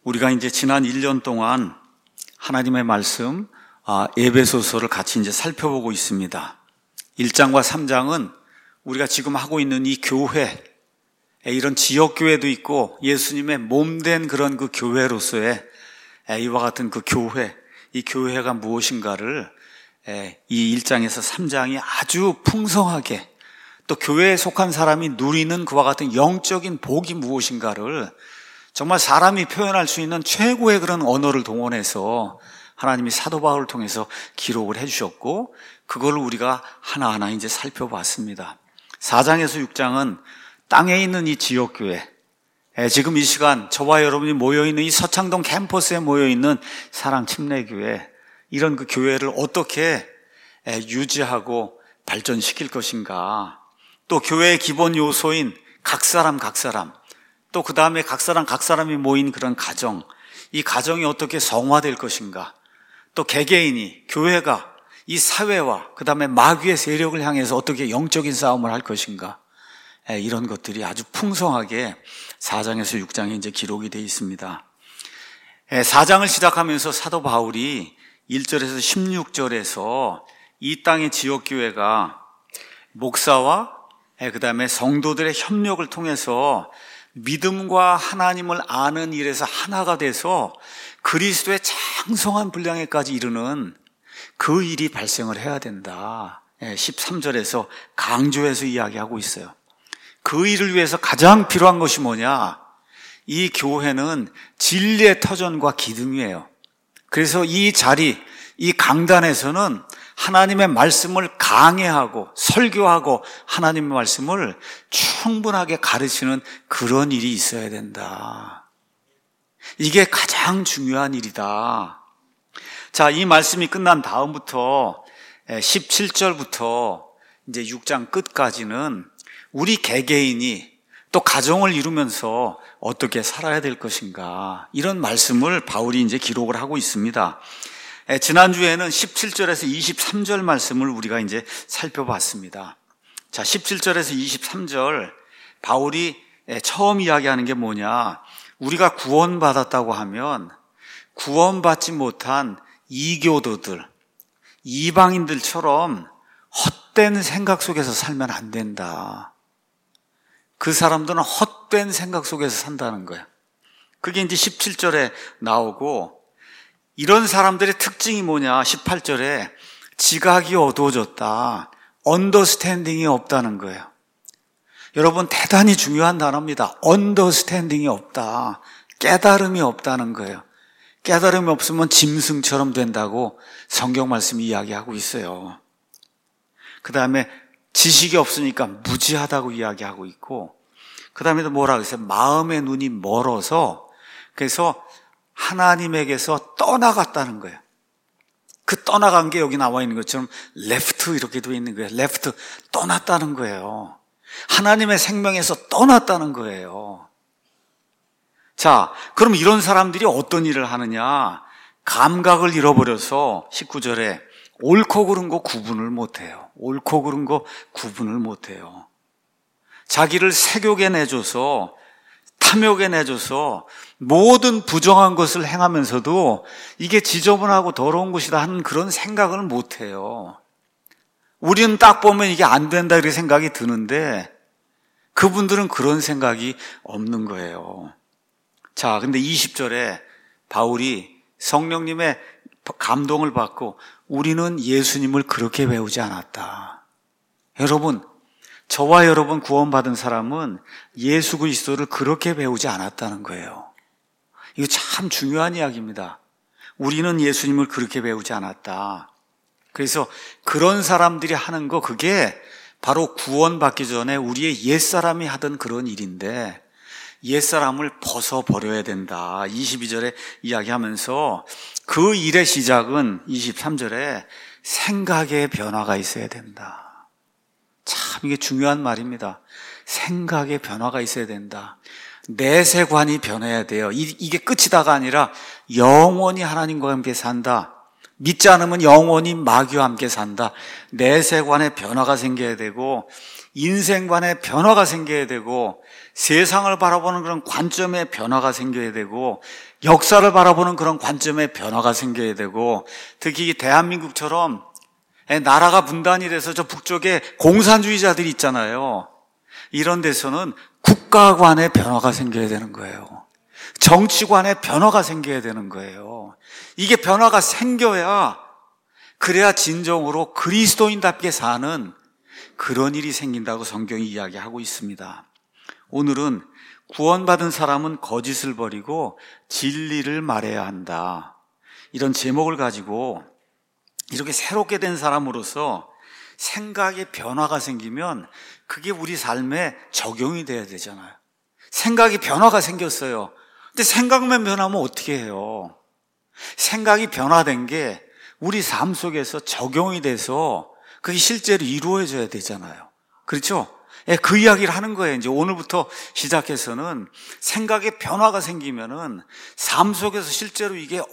우리가 이제 지난 1년 동안 하나님의 말씀 에베소서를 같이 이제 살펴보고 있습니다. 1장과 3장은 우리가 지금 하고 있는 이 교회, 이런 지역교회도 있고 예수님의 몸된 그런 그 교회로서의 이와 같은 그 교회, 이 교회가 무엇인가를 이 1장에서 3장이 아주 풍성하게, 또 교회에 속한 사람이 누리는 그와 같은 영적인 복이 무엇인가를 정말 사람이 표현할 수 있는 최고의 그런 언어를 동원해서 하나님이 사도 바울을 통해서 기록을 해주셨고, 그걸 우리가 하나하나 이제 살펴봤습니다. 4장에서 6장은 땅에 있는 이 지역교회, 지금 이 시간 저와 여러분이 모여있는 이 서창동 캠퍼스에 모여있는 사랑침례교회, 이런 그 교회를 어떻게 유지하고 발전시킬 것인가, 또 교회의 기본 요소인 각 사람, 또 그 다음에 각 사람이 모인 그런 가정, 이 가정이 어떻게 성화될 것인가, 또 개개인이, 교회가 이 사회와 그 다음에 마귀의 세력을 향해서 어떻게 영적인 싸움을 할 것인가, 이런 것들이 아주 풍성하게 4장에서 6장에 이제 기록이 되어 있습니다. 4장을 시작하면서 사도 바울이 1절에서 16절에서 이 땅의 지역교회가 목사와 그 다음에 성도들의 협력을 통해서 믿음과 하나님을 아는 일에서 하나가 돼서 그리스도의 장성한 분량에까지 이르는 그 일이 발생을 해야 된다. 13절에서 강조해서 이야기하고 있어요. 그 일을 위해서 가장 필요한 것이 뭐냐? 이 교회는 진리의 터전과 기둥이에요. 그래서 이 자리, 이 강단에서는 하나님의 말씀을 강해하고 설교하고 하나님의 말씀을 충분하게 가르치는 그런 일이 있어야 된다. 이게 가장 중요한 일이다. 자, 이 말씀이 끝난 다음부터 17절부터 이제 6장 끝까지는 우리 개개인이 또 가정을 이루면서 어떻게 살아야 될 것인가, 이런 말씀을 바울이 이제 기록을 하고 있습니다. 지난주에는 17절에서 23절 말씀을 우리가 이제 살펴봤습니다. 자, 17절에서 23절 바울이 처음 이야기하는 게 뭐냐? 우리가 구원받았다고 하면 구원받지 못한 이교도들, 이방인들처럼 헛된 생각 속에서 살면 안 된다. 그 사람들은 헛된 생각 속에서 산다는 거야. 그게 이제 17절에 나오고, 이런 사람들의 특징이 뭐냐? 18절에 지각이 어두워졌다. 언더스탠딩이 없다는 거예요. 여러분, 대단히 중요한 단어입니다. 언더스탠딩이 없다. 깨달음이 없다는 거예요. 깨달음이 없으면 짐승처럼 된다고 성경 말씀이 이야기하고 있어요. 그 다음에 지식이 없으니까 무지하다고 이야기하고 있고, 그 다음에도 뭐라 그랬어요? 마음의 눈이 멀어서, 그래서 하나님에게서 떠나갔다는 거예요. 그 떠나간 게 여기 나와 있는 것처럼 레프트 이렇게 되어 있는 거예요. 레프트, 떠났다는 거예요. 하나님의 생명에서 떠났다는 거예요. 자, 그럼 이런 사람들이 어떤 일을 하느냐? 감각을 잃어버려서 19절에 옳고 그른 거 구분을 못해요. 옳고 그른 거 구분을 못해요. 자기를 색욕에 내줘서, 탐욕에 내줘서 모든 부정한 것을 행하면서도 이게 지저분하고 더러운 것이다 하는 그런 생각을 못해요. 우리는 딱 보면 이게 안 된다 이렇게 생각이 드는데 그분들은 그런 생각이 없는 거예요. 자, 근데 20절에 바울이 성령님의 감동을 받고 우리는 예수님을 그렇게 배우지 않았다. 여러분, 저와 여러분 구원받은 사람은 예수 그리스도를 그렇게 배우지 않았다는 거예요. 이거 참 중요한 이야기입니다. 우리는 예수님을 그렇게 배우지 않았다. 그래서 그런 사람들이 하는 거, 그게 바로 구원받기 전에 우리의 옛사람이 하던 그런 일인데 옛사람을 벗어버려야 된다. 22절에 이야기하면서 그 일의 시작은 23절에 생각의 변화가 있어야 된다. 참 이게 중요한 말입니다. 생각의 변화가 있어야 된다. 내세관이 변해야 돼요. 이게 끝이다가 아니라 영원히 하나님과 함께 산다. 믿지 않으면 영원히 마귀와 함께 산다. 내세관에 변화가 생겨야 되고 인생관에 변화가 생겨야 되고 세상을 바라보는 그런 관점에 변화가 생겨야 되고 역사를 바라보는 그런 관점에 변화가 생겨야 되고 특히 대한민국처럼 나라가 분단이 돼서 저 북쪽에 공산주의자들이 있잖아요. 이런 데서는 국가관에 변화가 생겨야 되는 거예요. 정치관에 변화가 생겨야 되는 거예요. 이게 변화가 생겨야 그래야 진정으로 그리스도인답게 사는 그런 일이 생긴다고 성경이 이야기하고 있습니다. 오늘은 구원받은 사람은 거짓을 버리고 진리를 말해야 한다. 이런 제목을 가지고 이렇게 새롭게 된 사람으로서 생각의 변화가 생기면 그게 우리 삶에 적용이 돼야 되잖아요. 생각이 변화가 생겼어요. 근데 생각만 변하면 어떻게 해요? 생각이 변화된 게 우리 삶 속에서 적용이 돼서 그게 실제로 이루어져야 되잖아요. 그렇죠? 그 이야기를 하는 거예요. 이제 오늘부터 시작해서는 생각의 변화가 생기면은 삶 속에서 실제로 이게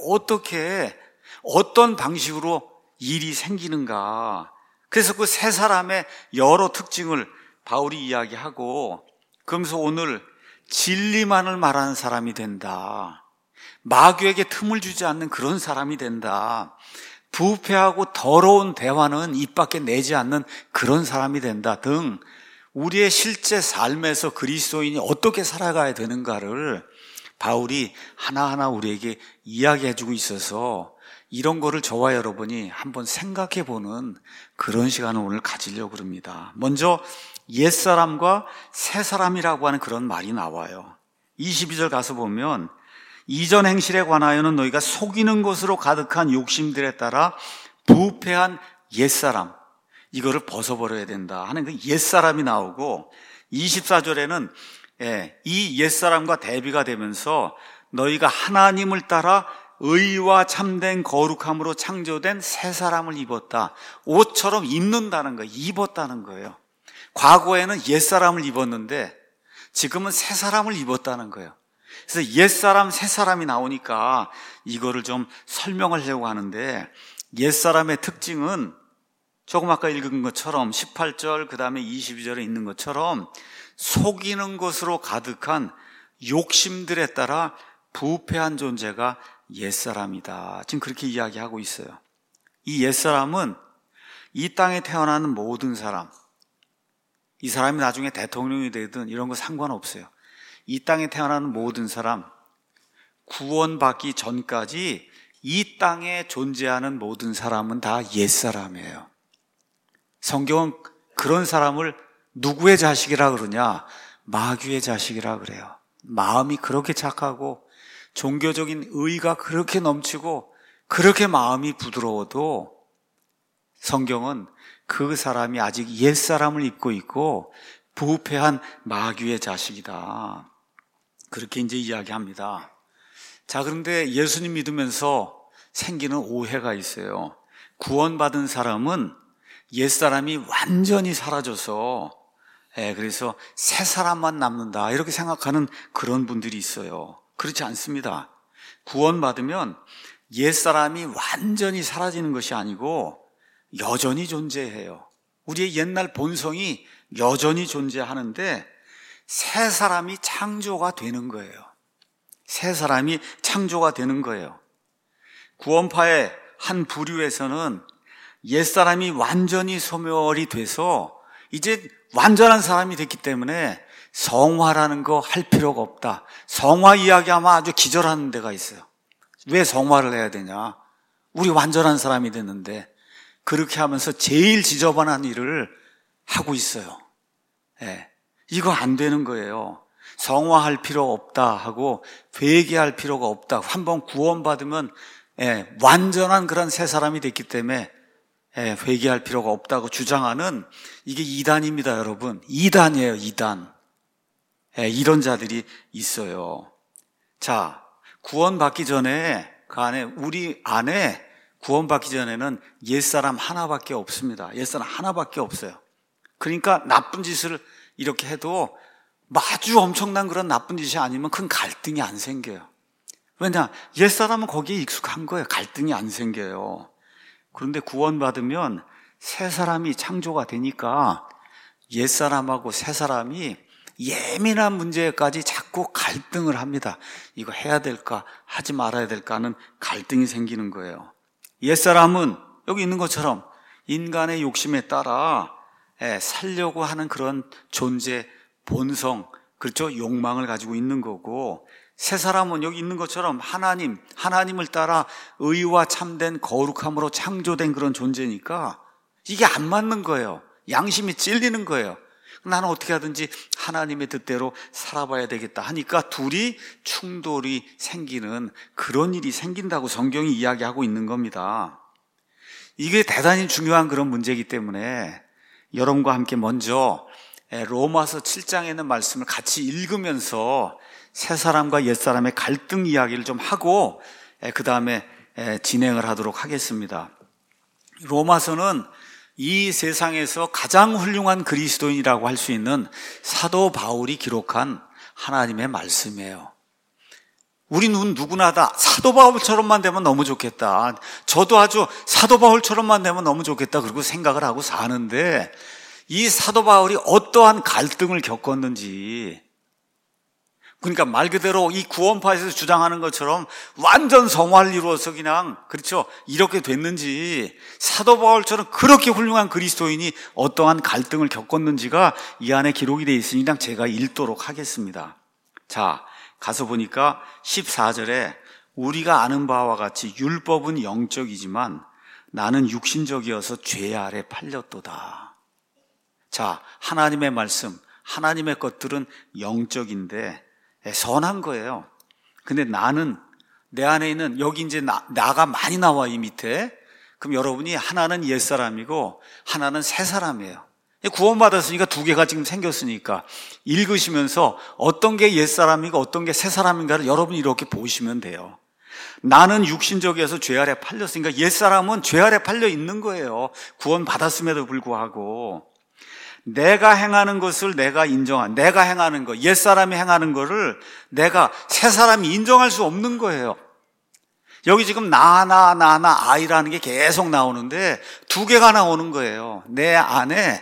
어떤 방식으로 일이 생기는가. 그래서 그 세 사람의 여러 특징을 바울이 이야기하고 그러면서 오늘 진리만을 말하는 사람이 된다. 마귀에게 틈을 주지 않는 그런 사람이 된다. 부패하고 더러운 대화는 입 밖에 내지 않는 그런 사람이 된다 등 우리의 실제 삶에서 그리스도인이 어떻게 살아가야 되는가를 바울이 하나하나 우리에게 이야기해주고 있어서 이런 거를 저와 여러분이 한번 생각해보는 그런 시간을 오늘 가지려고 합니다. 먼저 옛사람과 새사람이라고 하는 그런 말이 나와요. 22절 가서 보면 이전 행실에 관하여는 너희가 속이는 것으로 가득한 욕심들에 따라 부패한 옛사람 이거를 벗어버려야 된다 하는 그 옛사람이 나오고 24절에는 이 옛사람과 대비가 되면서 너희가 하나님을 따라 의와 참된 거룩함으로 창조된 새 사람을 입었다. 옷처럼 입는다는 거예요. 입었다는 거예요. 과거에는 옛사람을 입었는데 지금은 새 사람을 입었다는 거예요. 그래서 옛사람, 새 사람이 나오니까 이거를 좀 설명하려고 하는데 옛사람의 특징은 조금 아까 읽은 것처럼 18절 그 다음에 22절에 있는 것처럼 속이는 것으로 가득한 욕심들에 따라 부패한 존재가 옛사람이다. 지금 그렇게 이야기하고 있어요. 이 옛사람은 이 땅에 태어나는 모든 사람, 이 사람이 나중에 대통령이 되든 이런 거 상관없어요. 이 땅에 태어나는 모든 사람, 구원받기 전까지 이 땅에 존재하는 모든 사람은 다 옛사람이에요. 성경은 그런 사람을 누구의 자식이라 그러냐? 마귀의 자식이라 그래요. 마음이 그렇게 착하고 종교적인 의가 그렇게 넘치고 그렇게 마음이 부드러워도 성경은 그 사람이 아직 옛사람을 입고 있고 부패한 마귀의 자식이다. 그렇게 이제 이야기합니다. 자, 그런데 예수님 믿으면서 생기는 오해가 있어요. 구원받은 사람은 옛사람이 완전히 사라져서 그래서 새 사람만 남는다 이렇게 생각하는 그런 분들이 있어요. 그렇지 않습니다. 구원받으면 옛사람이 완전히 사라지는 것이 아니고 여전히 존재해요. 우리의 옛날 본성이 여전히 존재하는데 새 사람이 창조가 되는 거예요. 새 사람이 창조가 되는 거예요. 구원파의 한 부류에서는 옛사람이 완전히 소멸이 돼서 이제 완전한 사람이 됐기 때문에 성화라는 거 할 필요가 없다. 성화 이야기하면 아주 기절하는 데가 있어요. 왜 성화를 해야 되냐? 우리 완전한 사람이 됐는데 그렇게 하면서 제일 지저분한 일을 하고 있어요. 이거 안 되는 거예요. 성화할 필요 없다 하고 회개할 필요가 없다. 한번 구원받으면 완전한 그런 새 사람이 됐기 때문에 회개할 필요가 없다고 주장하는 이게 이단입니다, 여러분. 이단이에요, 이단. 이런 자들이 있어요. 자, 구원받기 전에 우리 안에 구원받기 전에는 옛사람 하나밖에 없습니다. 옛사람 하나밖에 없어요. 그러니까 나쁜 짓을 이렇게 해도 아주 엄청난 그런 나쁜 짓이 아니면 큰 갈등이 안 생겨요. 왜냐? 옛사람은 거기에 익숙한 거예요. 갈등이 안 생겨요. 그런데 구원받으면 새 사람이 창조가 되니까 옛사람하고 새 사람이 예민한 문제까지 자꾸 갈등을 합니다. 이거 해야 될까 하지 말아야 될까 하는 갈등이 생기는 거예요. 옛사람은 여기 있는 것처럼 인간의 욕심에 따라 살려고 하는 그런 존재, 본성, 그렇죠? 욕망을 가지고 있는 거고, 새 사람은 여기 있는 것처럼 하나님을 따라 의와 참된 거룩함으로 창조된 그런 존재니까 이게 안 맞는 거예요. 양심이 찔리는 거예요. 나는 어떻게 하든지 하나님의 뜻대로 살아봐야 되겠다 하니까 둘이 충돌이 생기는 그런 일이 생긴다고 성경이 이야기하고 있는 겁니다. 이게 대단히 중요한 그런 문제이기 때문에 여러분과 함께 먼저 로마서 7장에 있는 말씀을 같이 읽으면서 새 사람과 옛 사람의 갈등 이야기를 좀 하고 그 다음에 진행을 하도록 하겠습니다. 로마서는 이 세상에서 가장 훌륭한 그리스도인이라고 할 수 있는 사도 바울이 기록한 하나님의 말씀이에요. 우리는 누구나 다 사도 바울처럼만 되면 너무 좋겠다. 저도 아주 사도 바울처럼만 되면 너무 좋겠다. 그리고 생각을 하고 사는데 이 사도 바울이 어떠한 갈등을 겪었는지, 그러니까 말 그대로 이 구원파에서 주장하는 것처럼 완전 성화를 이루어서 그냥 그렇죠 이렇게 됐는지, 사도 바울처럼 그렇게 훌륭한 그리스도인이 어떠한 갈등을 겪었는지가 이 안에 기록이 되어 있으니 그냥 제가 읽도록 하겠습니다. 자, 가서 보니까 14절에 우리가 아는 바와 같이 율법은 영적이지만 나는 육신적이어서 죄 아래 팔렸도다. 자, 하나님의 말씀, 하나님의 것들은 영적인데 선한 거예요. 근데 나는 내 안에 있는 여기 이제 나가 많이 나와 이 밑에. 그럼 여러분이 하나는 옛사람이고 하나는 새사람이에요. 구원받았으니까 두 개가 지금 생겼으니까 읽으시면서 어떤 게 옛사람이고 어떤 게 새사람인가를 여러분이 이렇게 보시면 돼요. 나는 육신적이어서 죄 아래 팔렸으니까 옛사람은 죄 아래 팔려 있는 거예요. 구원받았음에도 불구하고 내가 행하는 것을 내가 내가 행하는 거, 옛사람이 행하는 거를 내가 새사람이 인정할 수 없는 거예요. 여기 지금 나 아이라는 게 계속 나오는데 두 개가 나오는 거예요. 내 안에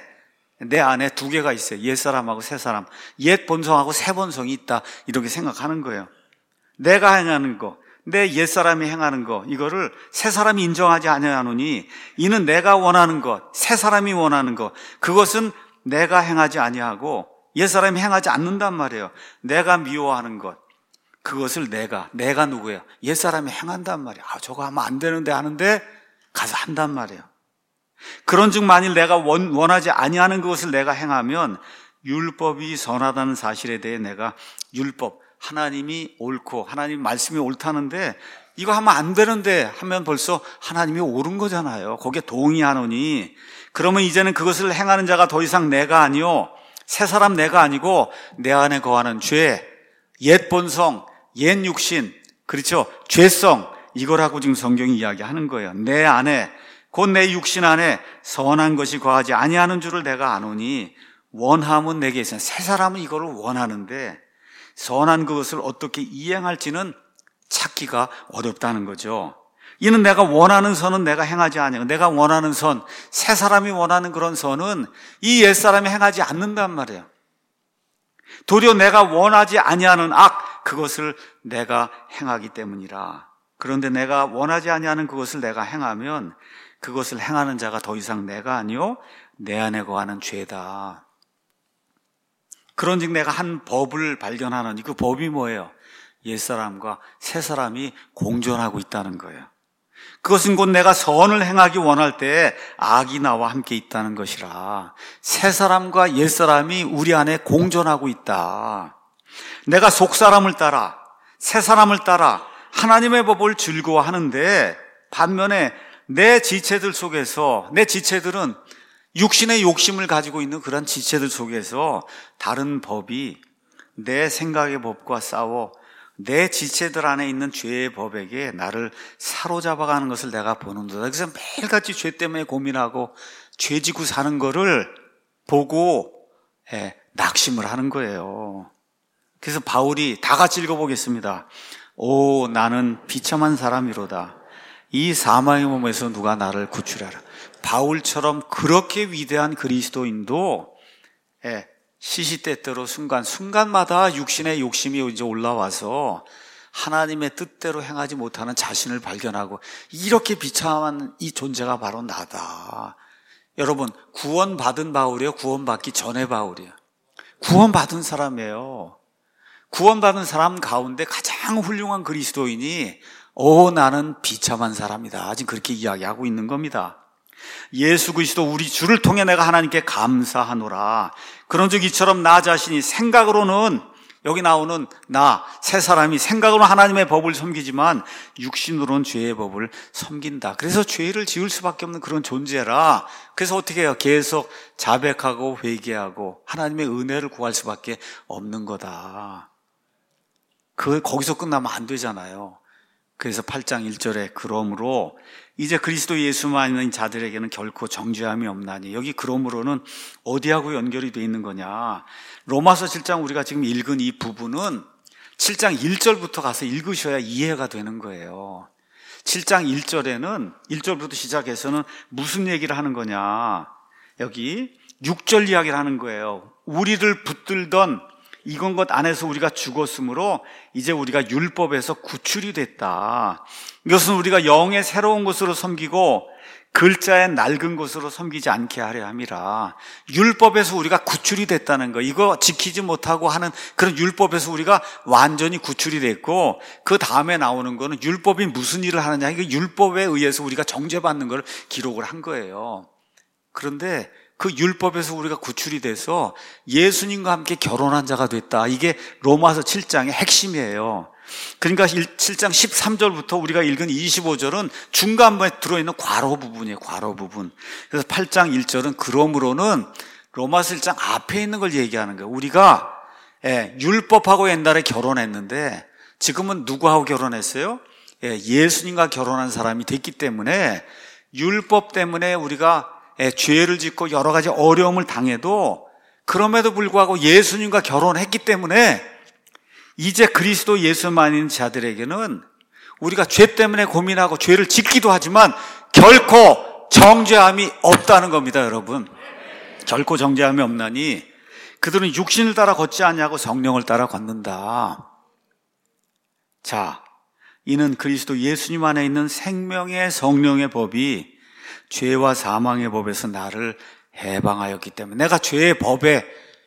두 개가 있어요. 옛사람하고 새사람. 옛 본성하고 새 본성이 있다. 이렇게 생각하는 거예요. 내가 행하는 거, 내 옛사람이 행하는 거, 이거를 새사람이 인정하지 아니하노니 이는 내가 원하는 것, 새사람이 원하는 것, 그것은 내가 행하지 아니하고 옛사람이 행하지 않는단 말이에요. 내가 미워하는 것, 그것을 내가 누구예요? 옛사람이 행한단 말이에요. 저거 하면 안 되는데 하는데 가서 한단 말이에요. 그런즉 만일 내가 원하지 아니하는 그것을 내가 행하면 율법이 선하다는 사실에 대해 내가 율법, 하나님이 옳고 하나님 말씀이 옳다는데 이거 하면 안 되는데 하면 벌써 하나님이 옳은 거잖아요. 거기에 동의하노니 그러면 이제는 그것을 행하는 자가 더 이상 내가 아니요 새 사람 내가 아니고 내 안에 거하는 죄, 옛 본성, 옛 육신, 그렇죠? 죄성, 이거라고 지금 성경이 이야기하는 거예요. 내 안에, 곧 내 육신 안에 선한 것이 거하지 아니하는 줄을 내가 아노니 원함은 내게 있어요. 새 사람은 이거를 원하는데 선한 그것을 어떻게 이행할지는 찾기가 어렵다는 거죠. 이는 내가 원하는 선은 내가 행하지 아니하고 내가 원하는 선, 새 사람이 원하는 그런 선은 이 옛사람이 행하지 않는단 말이에요. 도리어 내가 원하지 아니하는 악, 그것을 내가 행하기 때문이라. 그런데 내가 원하지 아니하는 그것을 내가 행하면 그것을 행하는 자가 더 이상 내가 아니요 내 안에 거하는 죄다. 그런즉 내가 한 법을 발견하노니 그 법이 뭐예요? 옛사람과 새사람이 공존하고 있다는 거예요. 그것은 곧 내가 선을 행하기 원할 때 악이 나와 함께 있다는 것이라. 새사람과 옛사람이 우리 안에 공존하고 있다. 내가 속사람을 따라 새사람을 따라 하나님의 법을 즐거워하는데 반면에 내 지체들 속에서, 내 지체들은 육신의 욕심을 가지고 있는 그런 지체들 속에서 다른 법이 내 생각의 법과 싸워 내 지체들 안에 있는 죄의 법에게 나를 사로잡아가는 것을 내가 보는도다. 그래서 매일같이 죄 때문에 고민하고 죄 지고 사는 거를 보고 낙심을 하는 거예요. 그래서 바울이 다 같이 읽어보겠습니다. 오, 나는 비참한 사람이로다. 이 사망의 몸에서 누가 나를 구출하라. 바울처럼 그렇게 위대한 그리스도인도 시시때때로 순간마다 육신의 욕심이 이제 올라와서 하나님의 뜻대로 행하지 못하는 자신을 발견하고, 이렇게 비참한 이 존재가 바로 나다. 여러분, 구원받은 바울이에요? 구원받기 전에 바울이에요? 구원받은 사람이에요. 구원받은 사람 가운데 가장 훌륭한 그리스도인이 나는 비참한 사람이다, 지금 그렇게 이야기하고 있는 겁니다. 예수 그리스도 우리 주를 통해 내가 하나님께 감사하노라. 그런즉 이처럼 나 자신이 생각으로는, 여기 나오는 나, 새 사람이 생각으로는 하나님의 법을 섬기지만 육신으로는 죄의 법을 섬긴다. 그래서 죄를 지을 수밖에 없는 그런 존재라. 그래서 어떻게 해요? 계속 자백하고 회개하고 하나님의 은혜를 구할 수밖에 없는 거다. 거기서 끝나면 안 되잖아요. 그래서 8장 1절에 그러므로 이제 그리스도 예수만 있는 자들에게는 결코 정죄함이 없나니, 여기 그러므로는 어디하고 연결이 돼 있는 거냐? 로마서 7장 우리가 지금 읽은 이 부분은 7장 1절부터 가서 읽으셔야 이해가 되는 거예요. 7장 1절에는 1절부터 시작해서는 무슨 얘기를 하는 거냐? 여기 6절 이야기를 하는 거예요. 우리를 붙들던 이건 것 안에서 우리가 죽었으므로 이제 우리가 율법에서 구출이 됐다. 이것은 우리가 영의 새로운 것으로 섬기고 글자의 낡은 것으로 섬기지 않게 하려 함이라. 율법에서 우리가 구출이 됐다는 거, 이거 지키지 못하고 하는 그런 율법에서 우리가 완전히 구출이 됐고, 그 다음에 나오는 거는 율법이 무슨 일을 하느냐, 이거 율법에 의해서 우리가 정죄받는 걸 기록을 한 거예요. 그런데 그 율법에서 우리가 구출이 돼서 예수님과 함께 결혼한 자가 됐다. 이게 로마서 7장의 핵심이에요. 그러니까 7장 13절부터 우리가 읽은 25절은 중간부에 들어있는 괄호 부분이에요. 괄호 부분. 그래서 8장 1절은 그러므로는 로마서 1장 앞에 있는 걸 얘기하는 거예요. 우리가 율법하고 옛날에 결혼했는데 지금은 누구하고 결혼했어요? 예수님과 결혼한 사람이 됐기 때문에, 율법 때문에 우리가 죄를 짓고 여러 가지 어려움을 당해도 그럼에도 불구하고 예수님과 결혼했기 때문에 이제 그리스도 예수만 있는 자들에게는 우리가 죄 때문에 고민하고 죄를 짓기도 하지만 결코 정죄함이 없다는 겁니다, 여러분. 결코 정죄함이 없나니 그들은 육신을 따라 걷지 않냐고 성령을 따라 걷는다. 자, 이는 그리스도 예수님 안에 있는 생명의 성령의 법이 죄와 사망의 법에서 나를 해방하였기 때문에, 내가 죄의 법에,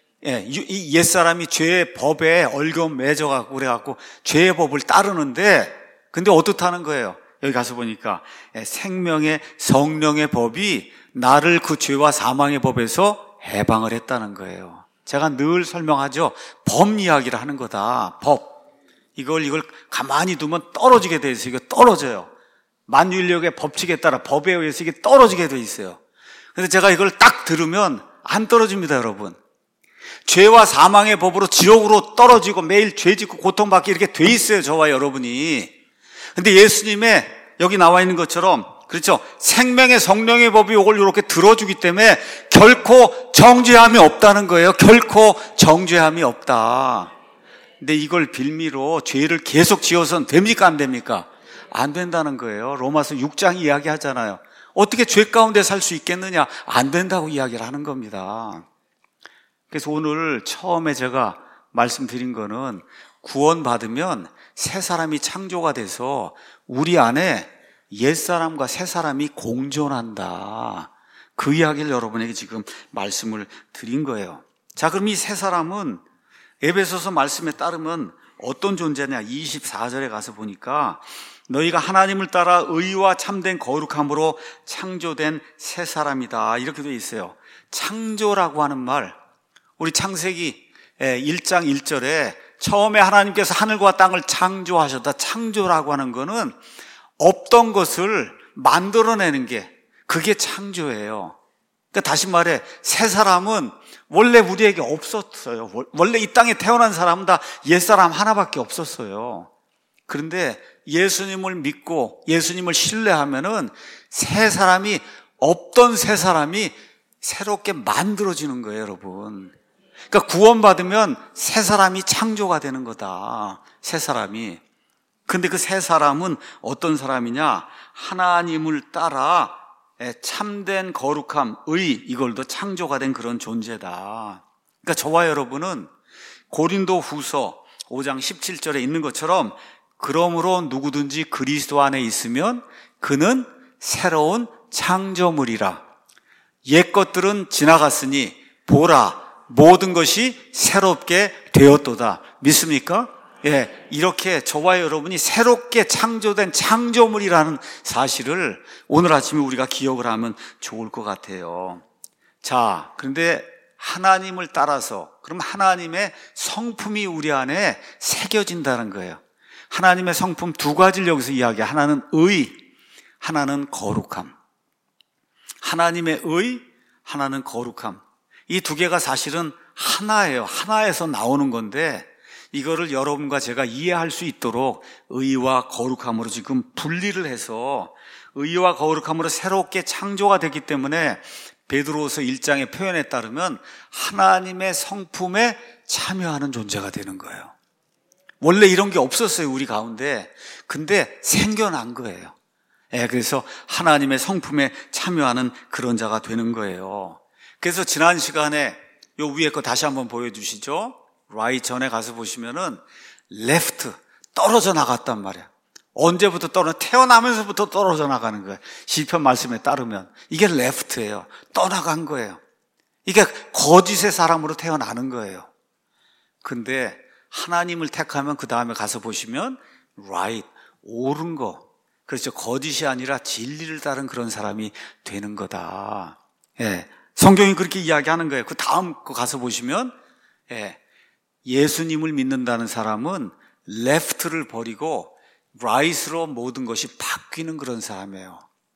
이 옛사람이 죄의 법에 얼금 맺어갖고 그래갖고 죄의 법을 따르는데, 근데 어떻다는 거예요? 여기 가서 보니까 생명의 성령의 법이 나를 그 죄와 사망의 법에서 해방을 했다는 거예요. 제가 늘 설명하죠. 법 이야기를 하는 거다. 법. 이걸 가만히 두면 떨어지게 돼 있어요. 이거 떨어져요. 만유인력의 법칙에 따라 법에 의해서 이게 떨어지게 돼 있어요. 그래서 제가 이걸 딱 들으면 안 떨어집니다, 여러분. 죄와 사망의 법으로 지옥으로 떨어지고 매일 죄 짓고 고통받게 이렇게 돼 있어요, 저와 여러분이. 근데 예수님의 여기 나와 있는 것처럼, 그렇죠? 생명의 성령의 법이 이걸 이렇게 들어주기 때문에 결코 정죄함이 없다는 거예요. 결코 정죄함이 없다. 근데 이걸 빌미로 죄를 계속 지어서는 됩니까, 안 됩니까? 안 된다는 거예요. 로마서 6장 이야기하잖아요. 어떻게 죄 가운데 살 수 있겠느냐? 안 된다고 이야기를 하는 겁니다. 그래서 오늘 처음에 제가 말씀드린 거는, 구원받으면 새 사람이 창조가 돼서 우리 안에 옛사람과 새 사람이 공존한다. 그 이야기를 여러분에게 지금 말씀을 드린 거예요. 자, 그럼 이 새 사람은 에베소서 말씀에 따르면 어떤 존재냐? 24절에 가서 보니까 너희가 하나님을 따라 의와 참된 거룩함으로 창조된 새 사람이다, 이렇게 되어 있어요. 창조라고 하는 말, 우리 창세기 1장 1절에 처음에 하나님께서 하늘과 땅을 창조하셨다. 창조라고 하는 거는 없던 것을 만들어내는 게, 그게 창조예요. 그러니까 다시 말해, 새 사람은 원래 우리에게 없었어요. 원래 이 땅에 태어난 사람은 다 옛사람 하나밖에 없었어요. 그런데 예수님을 믿고 예수님을 신뢰하면은 새 사람이, 없던 새 사람이 새롭게 만들어지는 거예요, 여러분. 그러니까 구원받으면 새 사람이 창조가 되는 거다. 새 사람이. 근데 그 세 사람은 어떤 사람이냐? 하나님을 따라 참된 거룩함, 의, 이걸도 창조가 된 그런 존재다. 그러니까 저와 여러분은 고린도 후서 5장 17절에 있는 것처럼 그러므로 누구든지 그리스도 안에 있으면 그는 새로운 창조물이라. 옛 것들은 지나갔으니 보라, 모든 것이 새롭게 되었도다. 믿습니까? 예, 이렇게 저와 여러분이 새롭게 창조된 창조물이라는 사실을 오늘 아침에 우리가 기억을 하면 좋을 것 같아요. 자, 그런데 하나님을 따라서, 그럼 하나님의 성품이 우리 안에 새겨진다는 거예요. 하나님의 성품 두 가지를 여기서 이야기해요. 하나는 의, 하나는 거룩함. 하나님의 의, 하나는 거룩함. 이 두 개가 사실은 하나예요. 하나에서 나오는 건데 이거를 여러분과 제가 이해할 수 있도록 의와 거룩함으로 지금 분리를 해서 의와 거룩함으로 새롭게 창조가 됐기 때문에 베드로후서 1장의 표현에 따르면 하나님의 성품에 참여하는 존재가 되는 거예요. 원래 이런 게 없었어요, 우리 가운데. 근데 생겨난 거예요. 그래서 하나님의 성품에 참여하는 그런 자가 되는 거예요. 그래서 지난 시간에 요 위에 거 다시 한번 보여주시죠. right 전에 가서 보시면은 left, 떨어져 나갔단 말이야. 언제부터 태어나면서부터 떨어져 나가는 거예요. 시편 말씀에 따르면 이게 left예요. 떠나간 거예요. 이게 거짓의 사람으로 태어나는 거예요. 근데 하나님을 택하면 그 다음에 가서 보시면 right, 옳은 거. 그렇죠. 거짓이 아니라 진리를 따른 그런 사람이 되는 거다. 성경이 그렇게 이야기하는 거예요. 그 다음 거 가서 보시면 예수님을 믿는다는 사람은 left를 버리고 right으로 모든 것이 바뀌는 그런 사람이에요.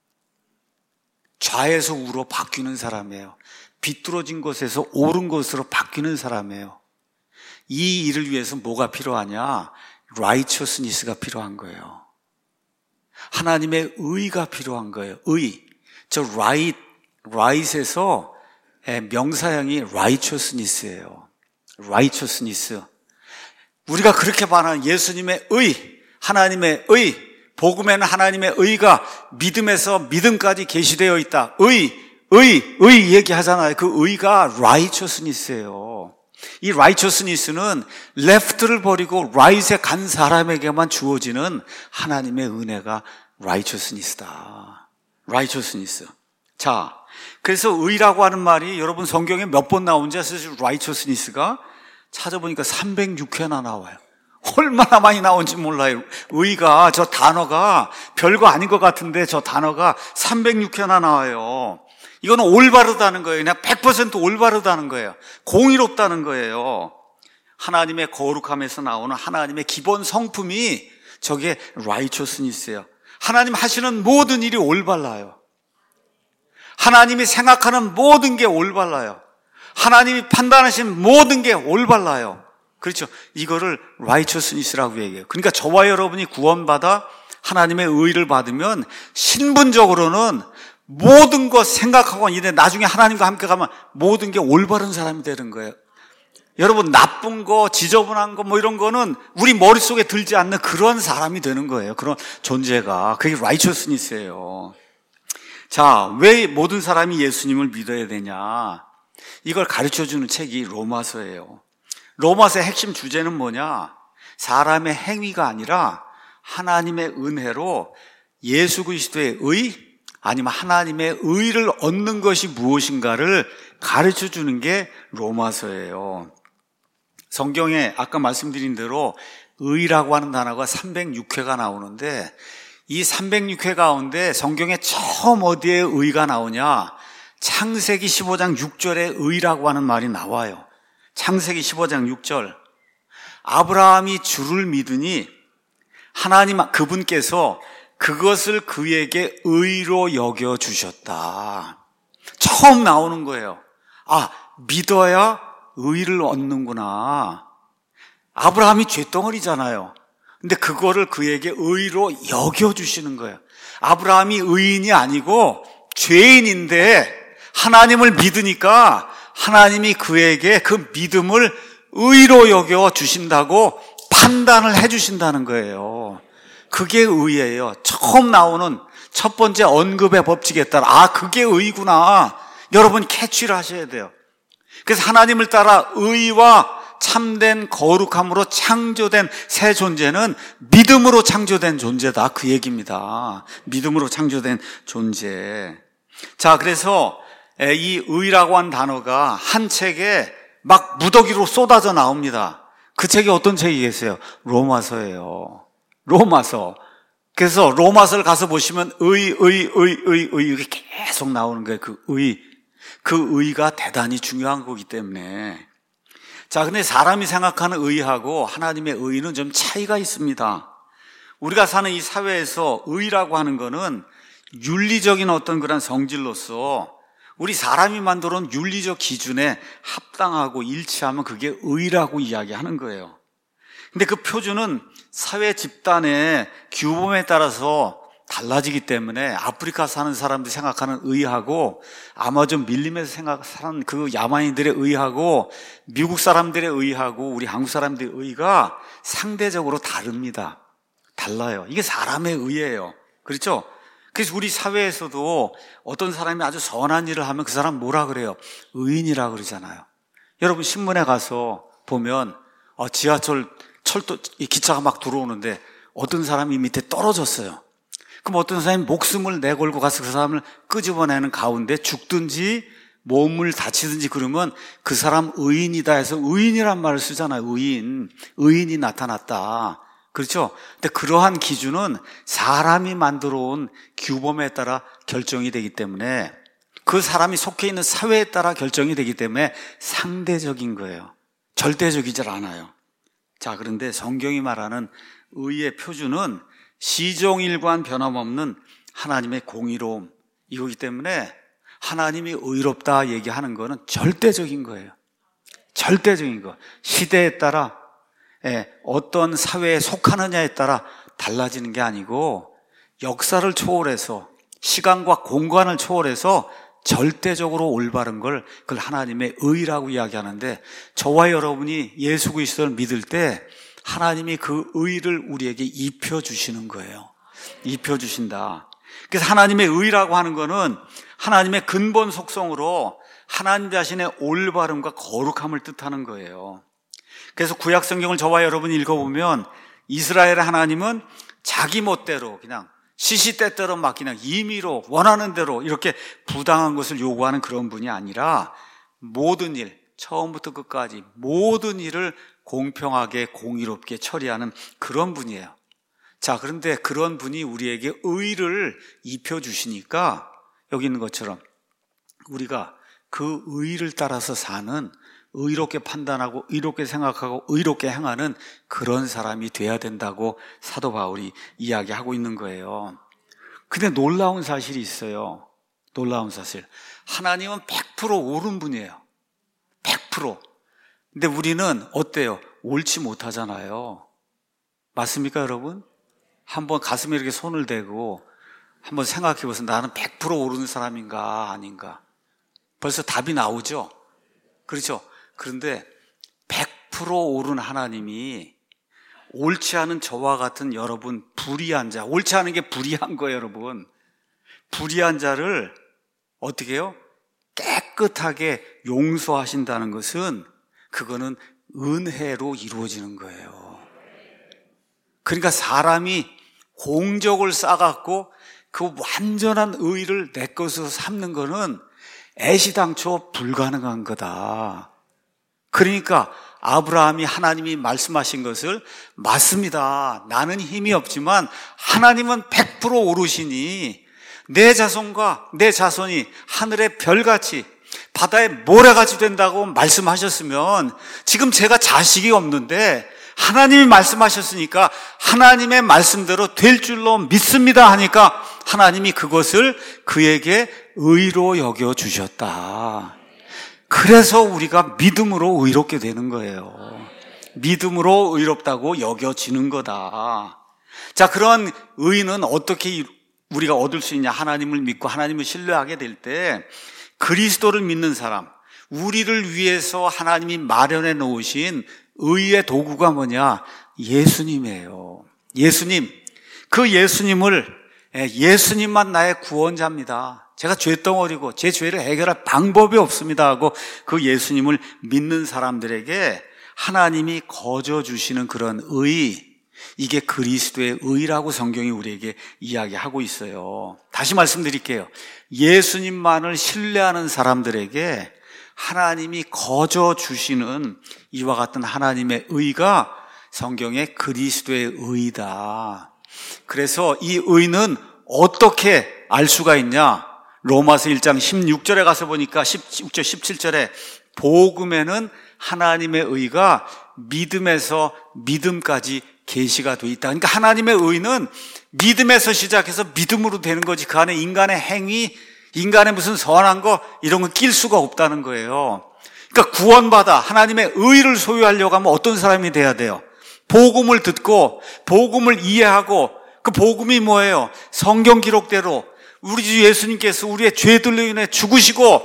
좌에서 우로 바뀌는 사람이에요. 비뚤어진 곳에서 옳은 곳으로 바뀌는 사람이에요. 이 일을 위해서 뭐가 필요하냐? righteousness가 필요한 거예요. 하나님의 의가 필요한 거예요. 의. 저 right에서 명사형이 righteousness예요. righteousness. 우리가 그렇게 말하는 예수님의 의, 하나님의 의, 복음에는 하나님의 의가 믿음에서 믿음까지 계시되어 있다. 의 얘기하잖아요. 그 의가 righteousness예요. 이 righteousness는 left를 버리고 right에 간 사람에게만 주어지는 하나님의 은혜가 righteousness다. righteousness. 자, 그래서 의라고 하는 말이 여러분 성경에 몇 번 나온지 아세요? righteousness가 찾아보니까 306회나 나와요. 얼마나 많이 나온지 몰라요. 의가, 저 단어가 별거 아닌 것 같은데 저 단어가 306회나 나와요. 이거는 올바르다는 거예요. 그냥 100% 올바르다는 거예요. 공의롭다는 거예요. 하나님의 거룩함에서 나오는 하나님의 기본 성품이 저게 righteousness예요. 하나님 하시는 모든 일이 올바라요. 하나님이 생각하는 모든 게 올바라요. 하나님이 판단하신 모든 게 올바라요. 그렇죠. 이거를 righteousness라고 얘기해요. 그러니까 저와 여러분이 구원받아 하나님의 의를 받으면 신분적으로는 모든 것 생각하고 이제 나중에 하나님과 함께 가면 모든 게 올바른 사람이 되는 거예요. 여러분 나쁜 거, 지저분한 거 뭐 이런 거는 우리 머릿속에 들지 않는 그런 사람이 되는 거예요. 그런 존재가. 그게 righteousness예요. 자, 왜 모든 사람이 예수님을 믿어야 되냐? 이걸 가르쳐주는 책이 로마서예요. 로마서의 핵심 주제는 뭐냐? 사람의 행위가 아니라 하나님의 은혜로 예수 그리스도의 의, 아니면 하나님의 의를 얻는 것이 무엇인가를 가르쳐주는 게 로마서예요. 성경에 아까 말씀드린 대로 의라고 하는 단어가 306회가 나오는데 이 306회 가운데 성경에 처음 어디에 의가 나오냐? 창세기 15장 6절에 의라고 하는 말이 나와요. 창세기 15장 6절. 아브라함이 주를 믿으니 하나님 그분께서 그것을 그에게 의로 여겨주셨다. 처음 나오는 거예요. 아, 믿어야 의를 얻는구나. 아브라함이 쇳덩어리잖아요. 근데 그거를 그에게 의로 여겨주시는 거예요. 아브라함이 의인이 아니고 죄인인데 하나님을 믿으니까 하나님이 그에게 그 믿음을 의로 여겨주신다고 판단을 해주신다는 거예요. 그게 의예요. 처음 나오는 첫 번째 언급의 법칙에 따라 그게 의구나. 여러분 캐치를 하셔야 돼요. 그래서 하나님을 따라 의와 참된 거룩함으로 창조된 새 존재는 믿음으로 창조된 존재다. 그 얘기입니다. 믿음으로 창조된 존재. 자, 그래서 이 의라고 한 단어가 한 책에 막 무더기로 쏟아져 나옵니다. 그 책이 어떤 책이겠어요? 로마서예요. 로마서. 그래서 로마서를 가서 보시면 이게 계속 나오는 거예요. 그 의가 대단히 중요한 거기 때문에. 자, 근데 사람이 생각하는 의하고 하나님의 의는 좀 차이가 있습니다. 우리가 사는 이 사회에서 의라고 하는 거는 윤리적인 어떤 그런 성질로서 우리 사람이 만들어 놓은 윤리적 기준에 합당하고 일치하면 그게 의라고 이야기하는 거예요. 근데 그 표준은 사회 집단의 규범에 따라서 달라지기 때문에 아프리카 사는 사람들이 생각하는 의하고 아마존 밀림에서 사는 그 야만인들의 의하고 미국 사람들의 의하고 우리 한국 사람들의 의가 상대적으로 다릅니다. 달라요. 이게 사람의 의예요. 그렇죠? 그래서 우리 사회에서도 어떤 사람이 아주 선한 일을 하면 그 사람 뭐라 그래요? 의인이라 그러잖아요. 여러분 신문에 가서 보면 지하철, 철도, 기차가 막 들어오는데 어떤 사람이 밑에 떨어졌어요. 그럼 어떤 사람이 목숨을 내걸고 가서 그 사람을 끄집어내는 가운데 죽든지 몸을 다치든지 그러면 그 사람 의인이다 해서 의인이란 말을 쓰잖아요. 의인이 나타났다. 그렇죠? 근데 그러한 기준은 사람이 만들어 온 규범에 따라 결정이 되기 때문에 그 사람이 속해 있는 사회에 따라 결정이 되기 때문에 상대적인 거예요. 절대적이질 않아요. 자, 그런데 성경이 말하는 의의 표준은 시종일관 변함없는 하나님의 공의로움 이거기 때문에 하나님이 의롭다 얘기하는 거는 절대적인 거예요. 절대적인 거. 시대에 따라 어떤 사회에 속하느냐에 따라 달라지는 게 아니고 역사를 초월해서 시간과 공간을 초월해서 절대적으로 올바른 걸 그걸 하나님의 의라고 이야기하는데 저와 여러분이 예수 그리스도를 믿을 때 하나님이 그 의를 우리에게 입혀주시는 거예요. 입혀주신다. 그래서 하나님의 의라고 하는 거는 하나님의 근본 속성으로 하나님 자신의 올바름과 거룩함을 뜻하는 거예요. 그래서 구약 성경을 저와 여러분이 읽어보면 이스라엘의 하나님은 자기 멋대로 그냥 시시때때로 막 그냥 임의로 원하는 대로 이렇게 부당한 것을 요구하는 그런 분이 아니라 모든 일, 처음부터 끝까지 모든 일을 공평하게 공의롭게 처리하는 그런 분이에요. 자, 그런데 그런 분이 우리에게 의를 입혀주시니까 여기 있는 것처럼 우리가 그 의를 따라서 사는 의롭게 판단하고 의롭게 생각하고 의롭게 행하는 그런 사람이 돼야 된다고 사도 바울이 이야기하고 있는 거예요. 근데 놀라운 사실이 있어요. 놀라운 사실. 하나님은 100% 옳은 분이에요. 100%. 근데 우리는 어때요? 옳지 못하잖아요. 맞습니까, 여러분? 한번 가슴에 이렇게 손을 대고 한번 생각해 보세요. 나는 100% 옳은 사람인가 아닌가? 벌써 답이 나오죠? 그렇죠? 그런데 100% 옳은 하나님이 옳지 않은 저와 같은 여러분 불의한 자, 옳지 않은 게 불의한 거예요, 여러분. 불의한 자를 어떻게 해요? 깨끗하게 용서하신다는 것은 그거는 은혜로 이루어지는 거예요. 그러니까 사람이 공적을 쌓아갖고 그 완전한 의를 내 것으로 삼는 거는 애시당초 불가능한 거다. 그러니까 아브라함이 하나님이 말씀하신 것을 맞습니다. 나는 힘이 없지만 하나님은 100% 오르시니 내 자손과 내 자손이 하늘의 별같이 바다의 모래같이 된다고 말씀하셨으면 지금 제가 자식이 없는데 하나님이 말씀하셨으니까 하나님의 말씀대로 될 줄로 믿습니다 하니까 하나님이 그것을 그에게 의로 여겨주셨다. 그래서 우리가 믿음으로 의롭게 되는 거예요. 믿음으로 의롭다고 여겨지는 거다. 자, 그런 의는 어떻게 우리가 얻을 수 있냐? 하나님을 믿고 하나님을 신뢰하게 될 때 그리스도를 믿는 사람, 우리를 위해서 하나님이 마련해 놓으신 의의 도구가 뭐냐? 예수님이에요. 예수님. 그 예수님만 나의 구원자입니다. 제가 죄덩어리고 제 죄를 해결할 방법이 없습니다 하고 그 예수님을 믿는 사람들에게 하나님이 거저 주시는 그런 의, 이게 그리스도의 의라고 성경이 우리에게 이야기하고 있어요. 다시 말씀드릴게요. 예수님만을 신뢰하는 사람들에게 하나님이 거저 주시는 이와 같은 하나님의 의가 성경의 그리스도의 의다. 그래서 이 의는 어떻게 알 수가 있냐? 로마서 1장 16절에 가서 보니까 16절 17절에 복음에는 하나님의 의가 믿음에서 믿음까지 계시가 돼 있다. 그러니까 하나님의 의는 믿음에서 시작해서 믿음으로 되는 거지, 그 안에 인간의 행위, 인간의 무슨 선한 거 이런 거 낄 수가 없다는 거예요. 그러니까 구원받아 하나님의 의를 소유하려고 하면 어떤 사람이 돼야 돼요? 복음을 듣고 복음을 이해하고, 그 복음이 뭐예요? 성경 기록대로 우리 주 예수님께서 우리의 죄들로 인해 죽으시고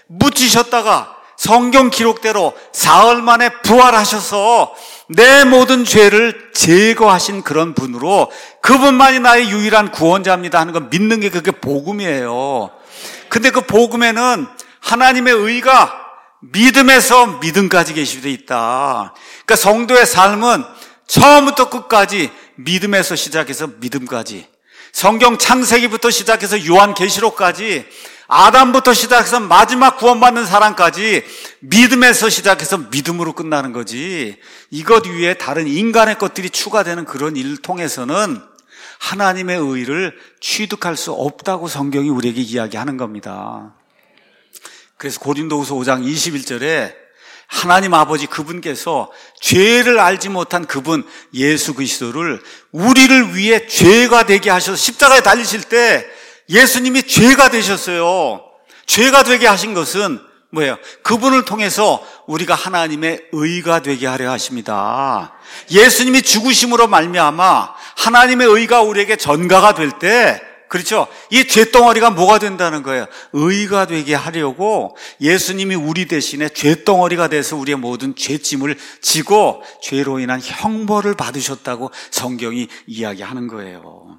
묻히셨다가 성경 기록대로 사흘 만에 부활하셔서 내 모든 죄를 제거하신 그런 분으로, 그분만이 나의 유일한 구원자입니다 하는 거 믿는 게 그게 복음이에요. 근데 그 복음에는 하나님의 의가 믿음에서 믿음까지 계시되어 있다. 그러니까 성도의 삶은 처음부터 끝까지 믿음에서 시작해서 믿음까지, 성경 창세기부터 시작해서 요한계시록까지, 아담부터 시작해서 마지막 구원받는 사람까지 믿음에서 시작해서 믿음으로 끝나는 거지, 이것 위에 다른 인간의 것들이 추가되는 그런 일을 통해서는 하나님의 의를 취득할 수 없다고 성경이 우리에게 이야기하는 겁니다. 그래서 고린도후서 5장 21절에 하나님 아버지 그분께서 죄를 알지 못한 그분 예수 그리스도를 우리를 위해 죄가 되게 하셔서 십자가에 달리실 때 예수님이 죄가 되셨어요. 죄가 되게 하신 것은 뭐예요? 그분을 통해서 우리가 하나님의 의가 되게 하려 하십니다. 예수님이 죽으심으로 말미암아 하나님의 의가 우리에게 전가가 될 때, 그렇죠? 이 죄덩어리가 뭐가 된다는 거예요? 의가 되게 하려고 예수님이 우리 대신에 죄덩어리가 돼서 우리의 모든 죄짐을 지고 죄로 인한 형벌을 받으셨다고 성경이 이야기하는 거예요.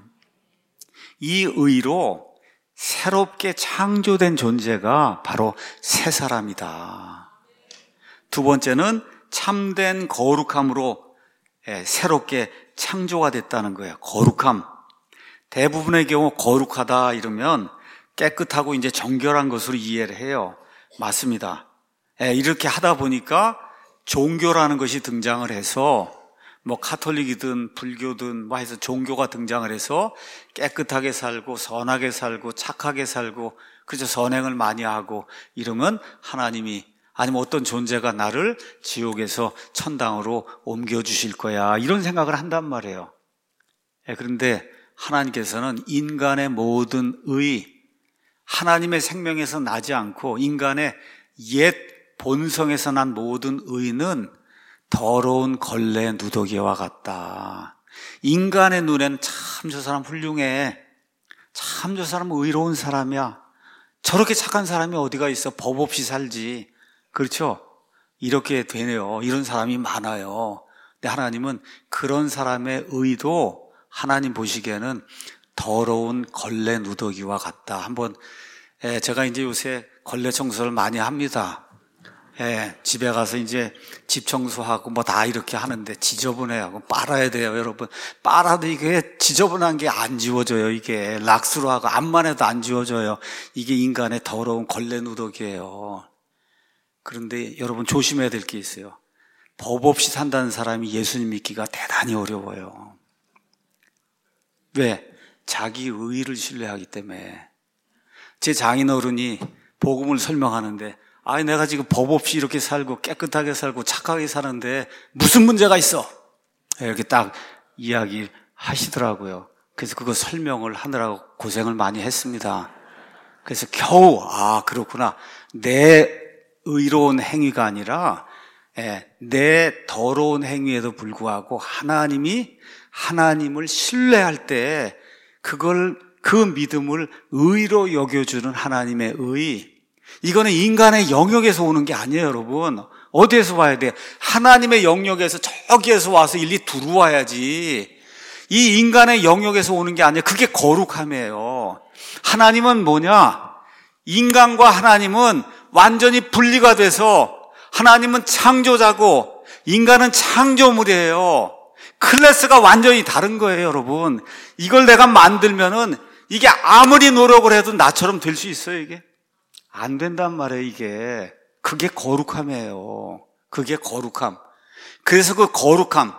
이 의로 새롭게 창조된 존재가 바로 새 사람이다. 두 번째는 참된 거룩함으로 새롭게 창조가 됐다는 거예요. 거룩함. 대부분의 경우 거룩하다 이러면 깨끗하고 이제 정결한 것으로 이해를 해요. 맞습니다. 이렇게 하다 보니까 종교라는 것이 등장을 해서 뭐 카톨릭이든 불교든 뭐 해서 종교가 등장을 해서 깨끗하게 살고 선하게 살고 착하게 살고, 그래서 선행을 많이 하고 이러면 하나님이, 아니면 어떤 존재가 나를 지옥에서 천당으로 옮겨주실 거야, 이런 생각을 한단 말이에요. 그런데 하나님께서는 인간의 모든 의, 하나님의 생명에서 나지 않고 인간의 옛 본성에서 난 모든 의는 더러운 걸레 누더기와 같다. 인간의 눈엔 참 저 사람 훌륭해, 참 저 사람 의로운 사람이야, 저렇게 착한 사람이 어디가 있어, 법 없이 살지, 그렇죠? 이렇게 되네요. 이런 사람이 많아요. 근데 하나님은 그런 사람의 의도 하나님 보시기에는 더러운 걸레 누더기와 같다. 한번 제가 이제 요새 걸레 청소를 많이 합니다. 집에 가서 이제 집 청소하고 뭐 다 이렇게 하는데 지저분해요. 빨아야 돼요, 여러분. 빨아도 이게 지저분한 게 안 지워져요. 이게 락스로 하고 암만 해도 안 지워져요. 이게 인간의 더러운 걸레 누더기예요. 그런데 여러분 조심해야 될 게 있어요. 법 없이 산다는 사람이 예수님 믿기가 대단히 어려워요. 왜? 자기 의의를 신뢰하기 때문에. 제 장인어른이 복음을 설명하는데, 아니 내가 지금 법 없이 이렇게 살고 깨끗하게 살고 착하게 사는데 무슨 문제가 있어? 이렇게 딱 이야기 하시더라고요. 그래서 그거 설명을 하느라고 고생을 많이 했습니다. 그래서 겨우 그렇구나, 내 의로운 행위가 아니라 내 더러운 행위에도 불구하고 하나님을 신뢰할 때 그 믿음을 의로 여겨주는 하나님의 의, 이거는 인간의 영역에서 오는 게 아니에요, 여러분. 어디에서 와야 돼요? 하나님의 영역에서 저기에서 와서 일리 들어와야지. 이 인간의 영역에서 오는 게 아니에요. 그게 거룩함이에요. 하나님은 뭐냐? 인간과 하나님은 완전히 분리가 돼서 하나님은 창조자고 인간은 창조물이에요. 클래스가 완전히 다른 거예요, 여러분. 이걸 내가 만들면은 이게 아무리 노력을 해도 나처럼 될 수 있어요, 이게? 안 된단 말이에요, 이게. 그게 거룩함이에요. 그게 거룩함. 그래서 그 거룩함,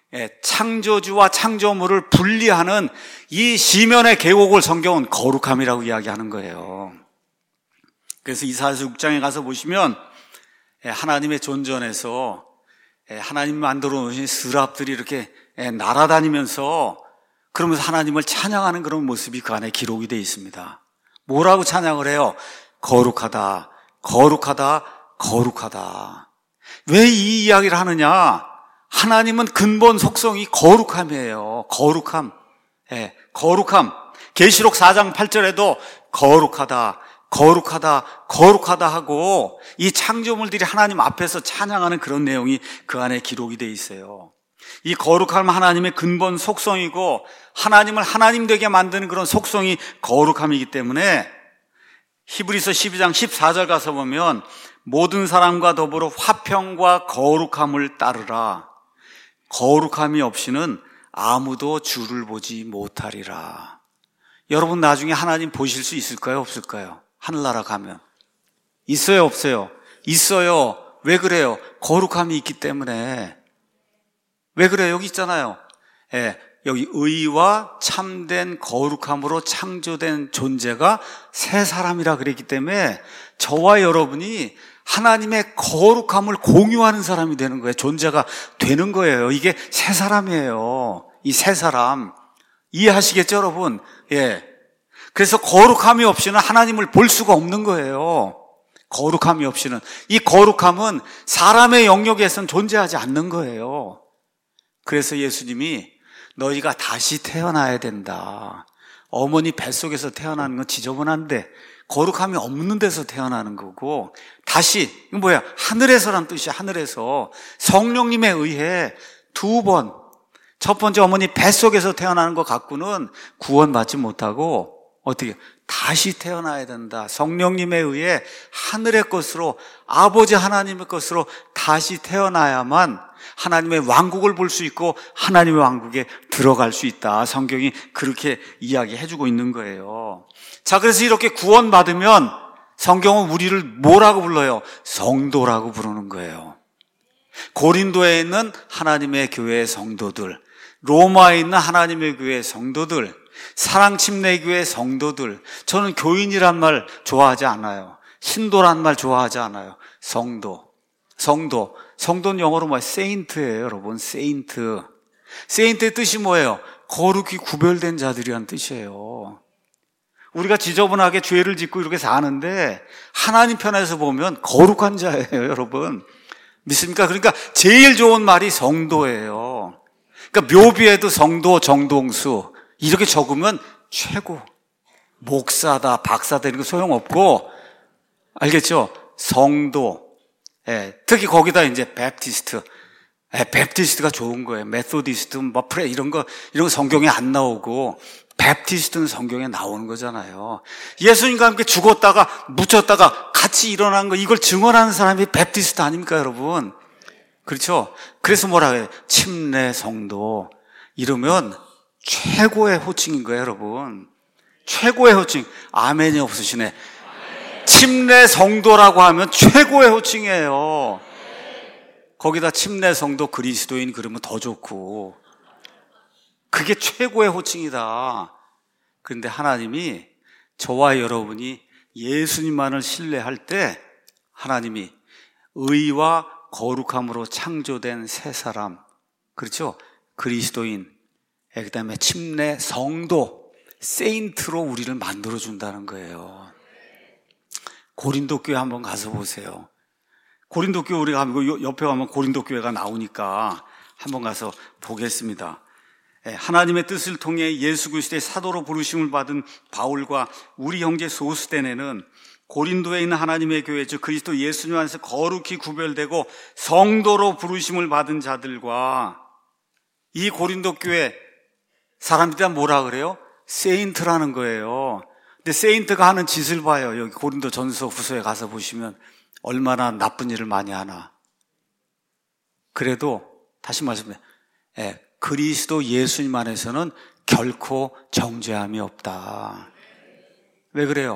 창조주와 창조물을 분리하는 이 시면의 계곡을 성경은 거룩함이라고 이야기하는 거예요. 그래서 이사야서 6장에 가서 보시면 하나님의 존전에서 하나님 만들어 놓으신 스랍들이 이렇게 날아다니면서 그러면서 하나님을 찬양하는 그런 모습이 그 안에 기록이 되어 있습니다. 뭐라고 찬양을 해요? 거룩하다, 거룩하다, 거룩하다. 왜 이 이야기를 하느냐? 하나님은 근본 속성이 거룩함이에요. 거룩함. 거룩함. 계시록 4장 8절에도 거룩하다, 거룩하다, 거룩하다 하고 이 창조물들이 하나님 앞에서 찬양하는 그런 내용이 그 안에 기록이 되어 있어요. 이 거룩함은 하나님의 근본 속성이고 하나님을 하나님 되게 만드는 그런 속성이 거룩함이기 때문에 히브리서 12장 14절 가서 보면 모든 사람과 더불어 화평과 거룩함을 따르라. 거룩함이 없이는 아무도 주를 보지 못하리라. 여러분 나중에 하나님 보실 수 있을까요? 없을까요? 하늘나라 가면. 있어요? 없어요? 있어요. 왜 그래요? 거룩함이 있기 때문에. 왜 그래요? 여기 있잖아요. 여기 의와 참된 거룩함으로 창조된 존재가 새 사람이라 그랬기 때문에 저와 여러분이 하나님의 거룩함을 공유하는 사람이 되는 거예요. 존재가 되는 거예요. 이게 새 사람이에요. 이 새 사람. 이해하시겠죠, 여러분? 그래서 거룩함이 없이는 하나님을 볼 수가 없는 거예요. 거룩함이 없이는. 이 거룩함은 사람의 영역에서는 존재하지 않는 거예요. 그래서 예수님이 너희가 다시 태어나야 된다. 어머니 뱃속에서 태어나는 건 지저분한데 거룩함이 없는 데서 태어나는 거고 다시, 이건 뭐야? 하늘에서란 뜻이야. 하늘에서. 성령님에 의해 2번, 첫 번째 어머니 뱃속에서 태어나는 것 갖고는 구원받지 못하고 어떻게 다시 태어나야 된다. 성령님에 의해 하늘의 것으로, 아버지 하나님의 것으로 다시 태어나야만 하나님의 왕국을 볼 수 있고 하나님의 왕국에 들어갈 수 있다. 성경이 그렇게 이야기해주고 있는 거예요. 자, 그래서 이렇게 구원받으면 성경은 우리를 뭐라고 불러요? 성도라고 부르는 거예요. 고린도에 있는 하나님의 교회의 성도들, 로마에 있는 하나님의 교회의 성도들, 사랑침례교회 성도들. 저는 교인이란 말 좋아하지 않아요. 신도란 말 좋아하지 않아요. 성도는 영어로 뭐예요? 세인트예요, 여러분. 세인트. 세인트의 뜻이 뭐예요? 거룩히 구별된 자들이란 뜻이에요. 우리가 지저분하게 죄를 짓고 이렇게 사는데 하나님 편에서 보면 거룩한 자예요, 여러분. 믿습니까? 그러니까 제일 좋은 말이 성도예요. 그러니까 묘비에도 성도, 정동수 이렇게 적으면 최고. 목사다, 박사다 이런 거 소용없고, 알겠죠? 성도. 특히 거기다 이제 베프티스트가 좋은 거예요. 메소디스트, 프레 이런 거 성경에 안 나오고 베프티스트는 성경에 나오는 거잖아요. 예수님과 함께 죽었다가 묻혔다가 같이 일어난 거, 이걸 증언하는 사람이 베프티스트 아닙니까, 여러분? 그렇죠? 그래서 뭐라 해요? 침례 성도. 이러면 최고의 호칭인 거예요, 여러분. 최고의 호칭. 아멘이 없으시네. 침례 성도라고 하면 최고의 호칭이에요. 거기다 침례 성도 그리스도인 그러면 더 좋고. 그게 최고의 호칭이다. 그런데 하나님이 저와 여러분이 예수님만을 신뢰할 때 하나님이 의와 거룩함으로 창조된 새 사람, 그렇죠? 그리스도인, 그 다음에 침례 성도, 세인트로 우리를 만들어준다는 거예요. 고린도 교회 한번 가서 보세요. 고린도 교회 우리가 가면 옆에 가면 고린도 교회가 나오니까 한번 가서 보겠습니다. 하나님의 뜻을 통해 예수 그리스도의 사도로 부르심을 받은 바울과 우리 형제 소스데네는 고린도에 있는 하나님의 교회, 즉 그리스도 예수님 안에서 거룩히 구별되고 성도로 부르심을 받은 자들과 이 고린도 교회 사람들이 뭐라 그래요? 세인트라는 거예요. 근데 세인트가 하는 짓을 봐요. 여기 고린도 전서 후서에 가서 보시면 얼마나 나쁜 일을 많이 하나. 그래도 다시 말씀드려요. 그리스도 예수님 안에서는 결코 정죄함이 없다. 왜 그래요?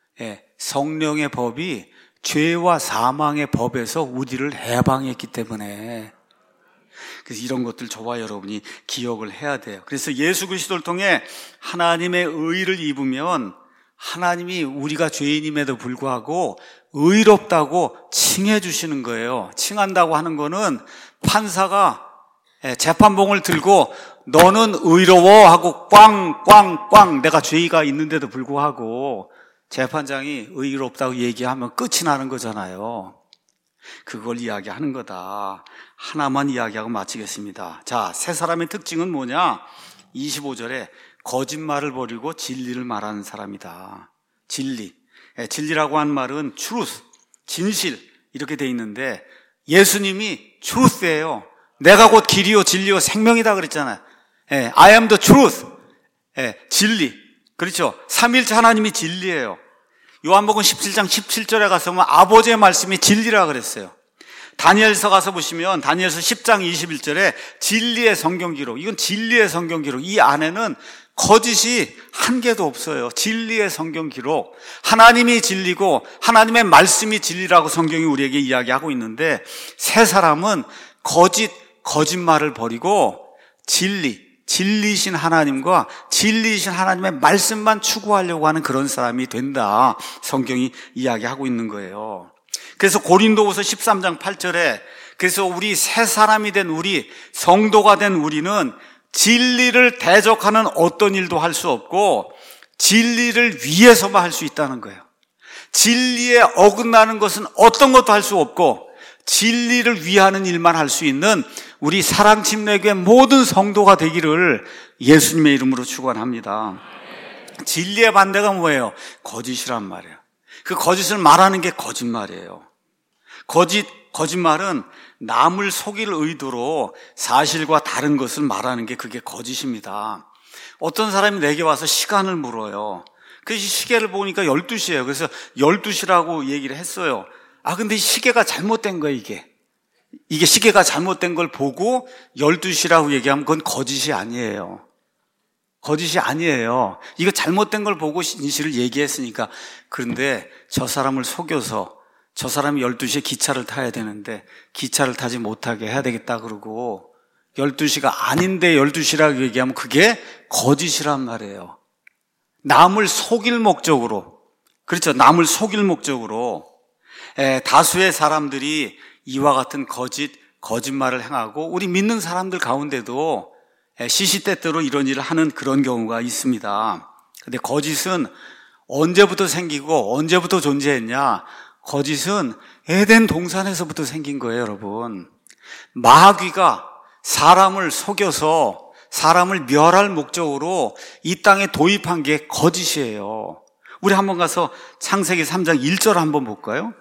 성령의 법이 죄와 사망의 법에서 우리를 해방했기 때문에. 그래서 이런 것들 저와 여러분이 기억을 해야 돼요. 그래서 예수 그리스도를 통해 하나님의 의를 입으면 하나님이 우리가 죄인임에도 불구하고 의롭다고 칭해 주시는 거예요. 칭한다고 하는 거는 판사가 재판봉을 들고 너는 의로워 하고 꽝꽝꽝 내가 죄가 있는데도 불구하고 재판장이 의롭다고 얘기하면 끝이 나는 거잖아요. 그걸 이야기하는 거다. 하나만 이야기하고 마치겠습니다. 자, 세 사람의 특징은 뭐냐? 25절에 거짓말을 버리고 진리를 말하는 사람이다. 진리. 진리라고 한 말은 truth, 진실 이렇게 돼 있는데 예수님이 truth예요. 내가 곧 길이요 진리요 생명이다 그랬잖아요. I am the truth. 진리. 그렇죠. 삼일체 하나님이 진리예요. 요한복음 17장 17절에 가서 보면 아버지의 말씀이 진리라 그랬어요. 다니엘서 가서 보시면 다니엘서 10장 21절에 진리의 성경 기록. 이건 진리의 성경 기록. 이 안에는 거짓이 한 개도 없어요. 진리의 성경 기록. 하나님이 진리고 하나님의 말씀이 진리라고 성경이 우리에게 이야기하고 있는데 세 사람은 거짓말을 버리고 진리이신 하나님과 진리이신 하나님의 말씀만 추구하려고 하는 그런 사람이 된다. 성경이 이야기하고 있는 거예요. 그래서 고린도후서 13장 8절에 그래서 우리 새 사람이 된 우리, 성도가 된 우리는 진리를 대적하는 어떤 일도 할 수 없고 진리를 위해서만 할 수 있다는 거예요. 진리에 어긋나는 것은 어떤 것도 할 수 없고 진리를 위하는 일만 할 수 있는 우리 사랑침례교회 모든 성도가 되기를 예수님의 이름으로 축원합니다. 진리의 반대가 뭐예요? 거짓이란 말이에요. 그 거짓을 말하는 게 거짓말이에요. 거짓말은 남을 속일 의도로 사실과 다른 것을 말하는 게 그게 거짓입니다. 어떤 사람이 내게 와서 시간을 물어요. 그 시계를 보니까 12시예요. 그래서 12시라고 얘기를 했어요. 근데 시계가 잘못된 거예요, 이게 시계가 잘못된 걸 보고 12시라고 얘기하면 그건 거짓이 아니에요. 거짓이 아니에요. 이거 잘못된 걸 보고 진실을 얘기했으니까. 그런데 저 사람을 속여서 저 사람이 12시에 기차를 타야 되는데 기차를 타지 못하게 해야 되겠다 그러고 12시가 아닌데 12시라고 얘기하면 그게 거짓이란 말이에요. 남을 속일 목적으로. 그렇죠. 남을 속일 목적으로. 다수의 사람들이 이와 같은 거짓말을 행하고 우리 믿는 사람들 가운데도 시시때때로 이런 일을 하는 그런 경우가 있습니다. 근데 거짓은 언제부터 생기고 언제부터 존재했냐? 거짓은 에덴 동산에서부터 생긴 거예요, 여러분. 마귀가 사람을 속여서 사람을 멸할 목적으로 이 땅에 도입한 게 거짓이에요. 우리 한번 가서 창세기 3장 1절 한번 볼까요?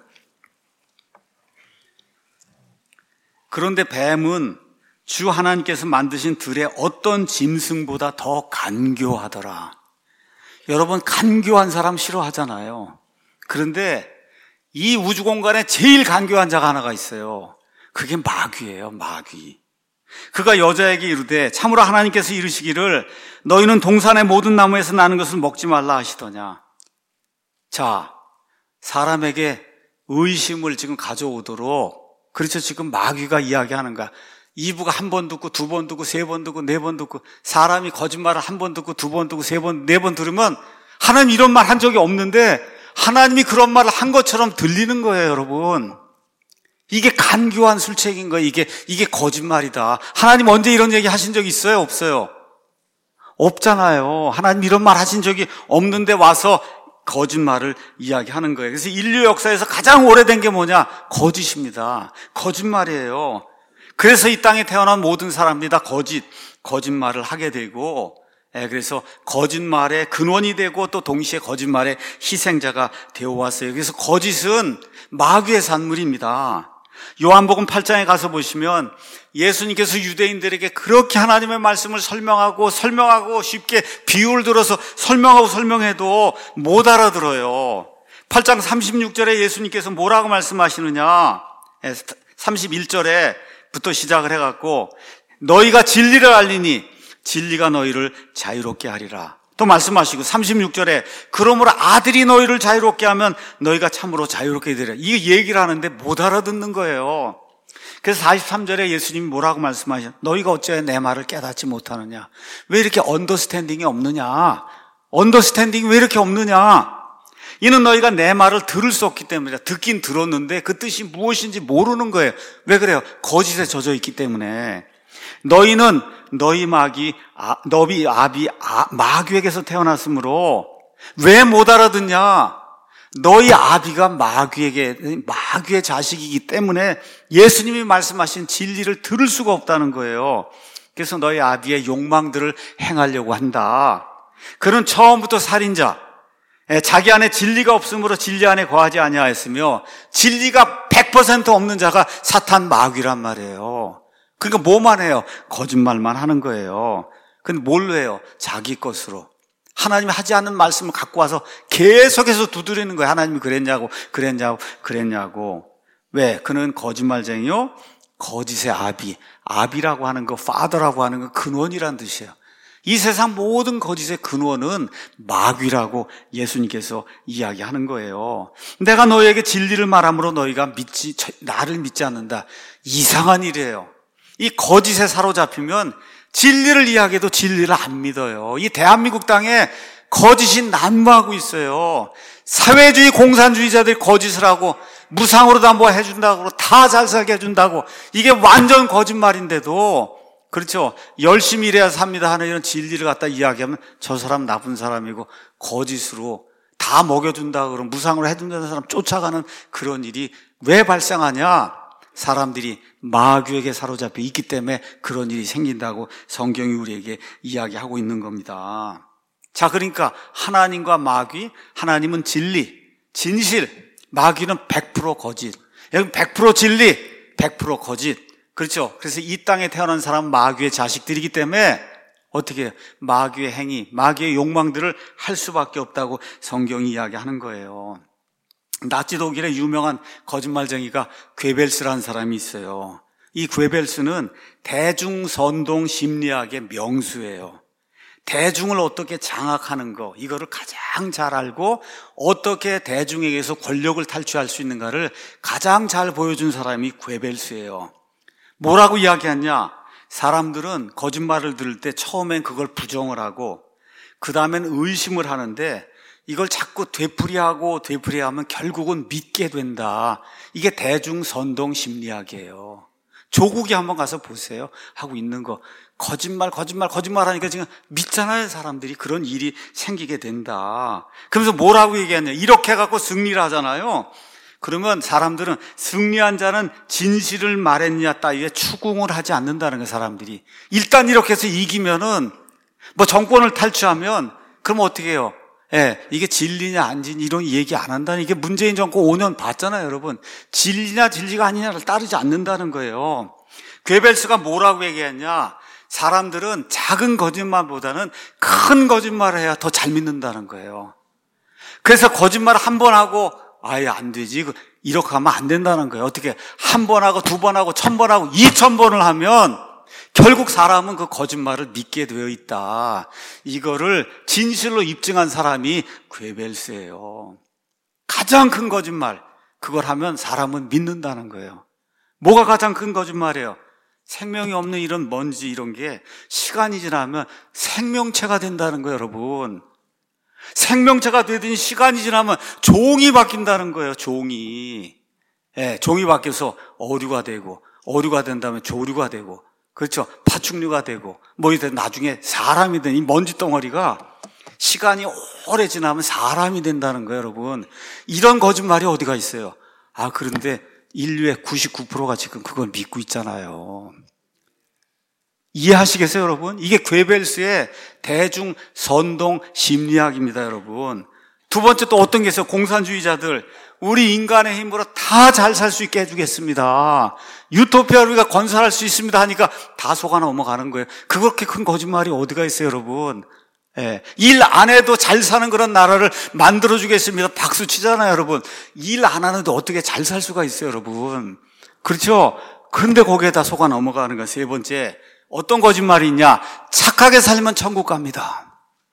그런데 뱀은 주 하나님께서 만드신 들의 어떤 짐승보다 더 간교하더라. 여러분, 간교한 사람 싫어하잖아요. 그런데 이 우주 공간에 제일 간교한 자가 하나가 있어요. 그게 마귀예요, 마귀. 그가 여자에게 이르되 참으로 하나님께서 이르시기를 너희는 동산의 모든 나무에서 나는 것을 먹지 말라 하시더냐. 자, 사람에게 의심을 지금 가져오도록 그렇죠. 지금 마귀가 이야기하는 거야. 이브가 한 번 듣고 두 번 듣고 세 번 듣고 네 번 듣고 사람이 거짓말을 한 번 듣고 두 번 듣고 세 번, 네 번 들으면 하나님 이런 말 한 적이 없는데 하나님이 그런 말을 한 것처럼 들리는 거예요, 여러분. 이게 간교한 술책인 거예요. 이게 거짓말이다. 하나님 언제 이런 얘기 하신 적 있어요? 없어요? 없잖아요. 하나님 이런 말 하신 적이 없는데 와서 거짓말을 이야기하는 거예요. 그래서 인류 역사에서 가장 오래된 게 뭐냐? 거짓입니다. 거짓말이에요. 그래서 이 땅에 태어난 모든 사람들이 다 거짓말을 하게 되고, 그래서 거짓말의 근원이 되고 또 동시에 거짓말의 희생자가 되어 왔어요. 그래서 거짓은 마귀의 산물입니다. 요한복음 8장에 가서 보시면 예수님께서 유대인들에게 그렇게 하나님의 말씀을 설명하고 쉽게 비유를 들어서 설명해도 못 알아들어요. 8장 36절에 예수님께서 뭐라고 말씀하시느냐? 31절에부터 시작을 해갖고 너희가 진리를 알리니 진리가 너희를 자유롭게 하리라. 또 말씀하시고 36절에 그러므로 아들이 너희를 자유롭게 하면 너희가 참으로 자유롭게 되리라. 이 얘기를 하는데 못 알아듣는 거예요. 그래서 43절에 예수님이 뭐라고 말씀하셨냐? 너희가 어찌하여 내 말을 깨닫지 못하느냐? 왜 이렇게 언더스탠딩이 없느냐? 언더스탠딩이 왜 이렇게 없느냐? 이는 너희가 내 말을 들을 수 없기 때문이다. 듣긴 들었는데 그 뜻이 무엇인지 모르는 거예요. 왜 그래요? 거짓에 젖어 있기 때문에. 너희는 너희 아비 마귀에게서 태어났으므로 왜 못 알아듣냐? 너희 아비가 마귀의 자식이기 때문에 예수님이 말씀하신 진리를 들을 수가 없다는 거예요. 그래서 너희 아비의 욕망들을 행하려고 한다. 그는 처음부터 살인자, 자기 안에 진리가 없으므로 진리 안에 거하지 아니하였으며 진리가 100% 없는 자가 사탄 마귀란 말이에요. 그러니까 뭐만 해요? 거짓말만 하는 거예요. 근데 뭘로 해요? 자기 것으로. 하나님이 하지 않는 말씀을 갖고 와서 계속해서 두드리는 거예요. 하나님이 그랬냐고. 왜? 그는 거짓말쟁이요? 거짓의 아비라고 하는 거, father라고 하는 거 근원이란 뜻이에요. 이 세상 모든 거짓의 근원은 마귀라고 예수님께서 이야기하는 거예요. 내가 너희에게 진리를 말함으로 너희가 나를 믿지 않는다. 이상한 일이에요. 이 거짓에 사로잡히면 진리를 이야기해도 진리를 안 믿어요. 이 대한민국 땅에 거짓이 난무하고 있어요. 사회주의 공산주의자들이 거짓을 하고 무상으로도 뭐 해준다고 다 잘 살게 해준다고 이게 완전 거짓말인데도 그렇죠. 열심히 일해야 삽니다 하는 이런 진리를 갖다 이야기하면 저 사람 나쁜 사람이고 거짓으로 다 먹여준다 그러면 무상으로 해준다는 사람 쫓아가는 그런 일이 왜 발생하냐? 사람들이 마귀에게 사로잡혀 있기 때문에 그런 일이 생긴다고 성경이 우리에게 이야기하고 있는 겁니다. 자, 그러니까 하나님과 마귀, 하나님은 진리, 진실, 마귀는 100% 거짓. 여기 100% 진리, 100% 거짓. 그렇죠? 그래서 이 땅에 태어난 사람은 마귀의 자식들이기 때문에 어떻게 해요? 마귀의 행위, 마귀의 욕망들을 할 수밖에 없다고 성경이 이야기하는 거예요. 나치 독일의 유명한 거짓말쟁이가 괴벨스라는 사람이 있어요. 이 괴벨스는 대중선동 심리학의 명수예요. 대중을 어떻게 장악하는 거, 이거를 가장 잘 알고 어떻게 대중에게서 권력을 탈취할 수 있는가를 가장 잘 보여준 사람이 괴벨스예요. 뭐라고 이야기했냐? 사람들은 거짓말을 들을 때 처음엔 그걸 부정을 하고 그 다음엔 의심을 하는데 이걸 자꾸 되풀이하면 결국은 믿게 된다. 이게 대중선동 심리학이에요. 조국이 한번 가서 보세요. 하고 있는 거. 거짓말 하니까 지금 믿잖아요. 사람들이. 그런 일이 생기게 된다. 그러면서 뭐라고 얘기하냐. 이렇게 해갖고 승리를 하잖아요. 그러면 사람들은 승리한 자는 진실을 말했냐 따위에 추궁을 하지 않는다는 거예요. 사람들이. 일단 이렇게 해서 이기면은 뭐 정권을 탈취하면 그럼 어떻게 해요? 이게 진리냐 안 진리 이런 얘기 안 한다는 이게 문재인 정권 5년 봤잖아요, 여러분. 진리냐 진리가 아니냐를 따르지 않는다는 거예요. 괴벨스가 뭐라고 얘기했냐? 사람들은 작은 거짓말보다는 큰 거짓말을 해야 더 잘 믿는다는 거예요. 그래서 거짓말을 한 번 하고 아예 안 되지. 이렇게 하면 안 된다는 거예요. 어떻게 한 번 하고 두 번 하고 1000번 하고 2000번을 하면 결국 사람은 그 거짓말을 믿게 되어 있다. 이거를 진실로 입증한 사람이 괴벨스예요. 가장 큰 거짓말, 그걸 하면 사람은 믿는다는 거예요. 뭐가 가장 큰 거짓말이에요? 생명이 없는 이런 먼지 이런 게 시간이 지나면 생명체가 된다는 거예요, 여러분. 생명체가 되더니 시간이 지나면 종이 바뀐다는 거예요, 종이. 종이 바뀌어서 어류가 되고, 어류가 된 다음에 조류가 되고, 그렇죠. 파충류가 되고, 나중에 사람이 된 이 먼지 덩어리가 시간이 오래 지나면 사람이 된다는 거예요, 여러분. 이런 거짓말이 어디가 있어요? 그런데 인류의 99%가 지금 그걸 믿고 있잖아요. 이해하시겠어요, 여러분? 이게 괴벨스의 대중 선동 심리학입니다, 여러분. 두 번째 또 어떤 게 있어요? 공산주의자들. 우리 인간의 힘으로 다 잘 살 수 있게 해주겠습니다. 유토피아를 우리가 건설할 수 있습니다 하니까 다 속아 넘어가는 거예요. 그렇게 큰 거짓말이 어디가 있어요, 여러분? 예. 일 안 해도 잘 사는 그런 나라를 만들어주겠습니다. 박수 치잖아요, 여러분. 일 안 하는데 어떻게 잘 살 수가 있어요, 여러분? 그렇죠? 그런데 거기에다 속아 넘어가는 거. 세 번째, 어떤 거짓말이 있냐? 착하게 살면 천국 갑니다.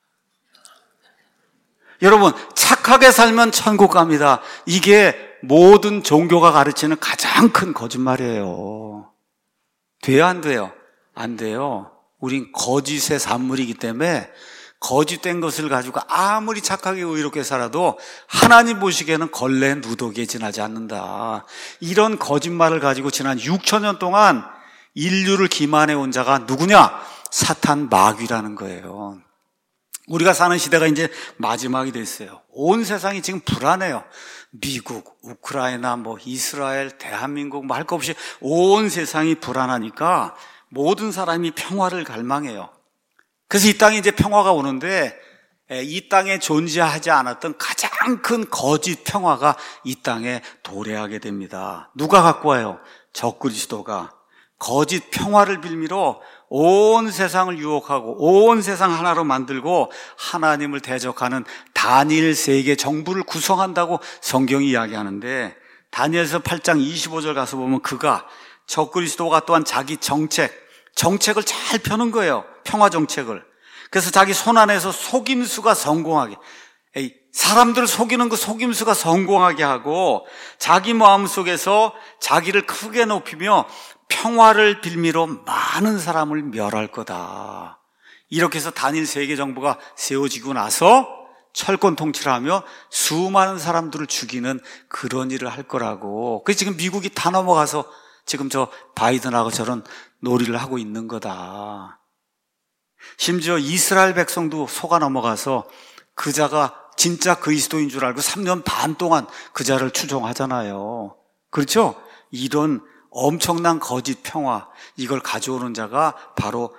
여러분, 착하게 살면 천국 갑니다. 이게 모든 종교가 가르치는 가장 큰 거짓말이에요. 돼요, 안 돼요? 안 돼요. 우린 거짓의 산물이기 때문에 거짓된 것을 가지고 아무리 착하게 의롭게 살아도 하나님 보시기에는 걸레 누더기에 지나지 않는다. 이런 거짓말을 가지고 지난 6,000년 동안 인류를 기만해 온 자가 누구냐? 사탄 마귀라는 거예요. 우리가 사는 시대가 이제 마지막이 됐어요. 온 세상이 지금 불안해요. 미국, 우크라이나, 이스라엘, 대한민국 할 것 없이 온 세상이 불안하니까 모든 사람이 평화를 갈망해요. 그래서 이 땅에 이제 평화가 오는데 이 땅에 존재하지 않았던 가장 큰 거짓 평화가 이 땅에 도래하게 됩니다. 누가 갖고 와요? 적그리스도가 거짓 평화를 빌미로 온 세상을 유혹하고 온 세상 하나로 만들고 하나님을 대적하는 다니엘 세계 정부를 구성한다고 성경이 이야기하는데, 다니엘서 8장 25절 가서 보면 그가 적그리스도가 또한 자기 정책을 잘 펴는 거예요. 평화 정책을. 그래서 자기 손 안에서 속임수가 성공하게, 사람들을 속이는 그 속임수가 성공하게 하고 자기 마음속에서 자기를 크게 높이며 평화를 빌미로 많은 사람을 멸할 거다. 이렇게 해서 단일 세계 정부가 세워지고 나서 철권 통치를 하며 수많은 사람들을 죽이는 그런 일을 할 거라고. 그래서 지금 미국이 다 넘어가서 지금 저 바이든하고 저런 놀이를 하고 있는 거다. 심지어 이스라엘 백성도 속아 넘어가서 그자가 진짜 그리스도인 줄 알고 3년 반 동안 그자를 추종하잖아요. 그렇죠? 이런 엄청난 거짓 평화, 이걸 가져오는 자가 바로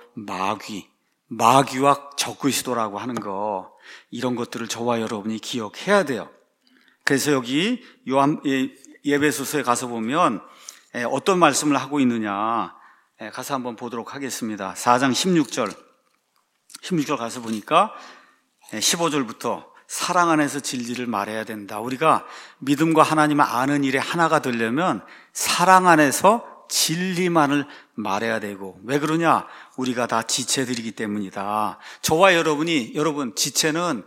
마귀와 적그리스도라고 하는 거, 이런 것들을 저와 여러분이 기억해야 돼요. 그래서 여기 에베소서에 가서 보면 어떤 말씀을 하고 있느냐 가서 한번 보도록 하겠습니다. 4장 16절 가서 보니까 15절부터 사랑 안에서 진리를 말해야 된다. 우리가 믿음과 하나님을 아는 일에 하나가 되려면 사랑 안에서 진리만을 말해야 되고, 왜 그러냐? 우리가 다 지체들이기 때문이다. 저와 여러분 지체는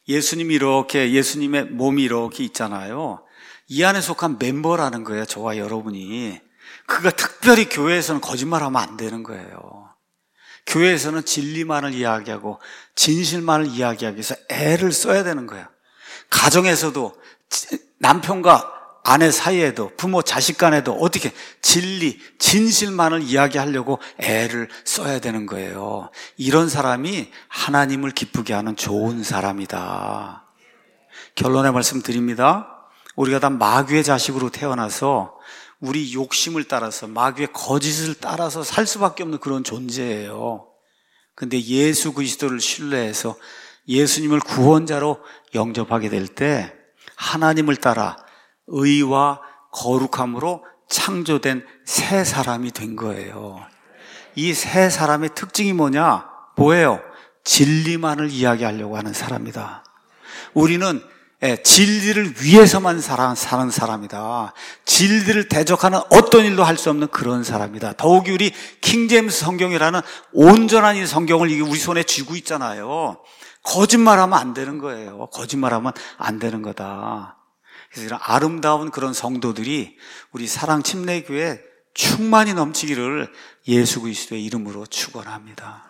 예수님의 몸이 이렇게 있잖아요. 이 안에 속한 멤버라는 거예요. 저와 여러분이. 그가 특별히 교회에서는 거짓말하면 안 되는 거예요. 교회에서는 진리만을 이야기하고 진실만을 이야기하기 위해서 애를 써야 되는 거예요. 가정에서도 남편과 아내 사이에도 부모 자식 간에도 어떻게 진리, 진실만을 이야기하려고 애를 써야 되는 거예요. 이런 사람이 하나님을 기쁘게 하는 좋은 사람이다. 결론의 말씀 드립니다. 우리가 다 마귀의 자식으로 태어나서 우리 욕심을 따라서 마귀의 거짓을 따라서 살 수밖에 없는 그런 존재예요. 근데 예수 그리스도를 신뢰해서 예수님을 구원자로 영접하게 될 때 하나님을 따라 의와 거룩함으로 창조된 새 사람이 된 거예요. 이 새 사람의 특징이 뭐예요? 진리만을 이야기하려고 하는 사람이다. 우리는 진리를 위해서만 사는 사람이다. 진리를 대적하는 어떤 일도 할 수 없는 그런 사람이다. 더욱이 우리 킹제임스 성경이라는 온전한 이 성경을 우리 손에 쥐고 있잖아요. 거짓말하면 안 되는 거예요. 거짓말하면 안 되는 거다. 그래서 이런 아름다운 그런 성도들이 우리 사랑 침례교회에 충만히 넘치기를 예수 그리스도의 이름으로 축원합니다.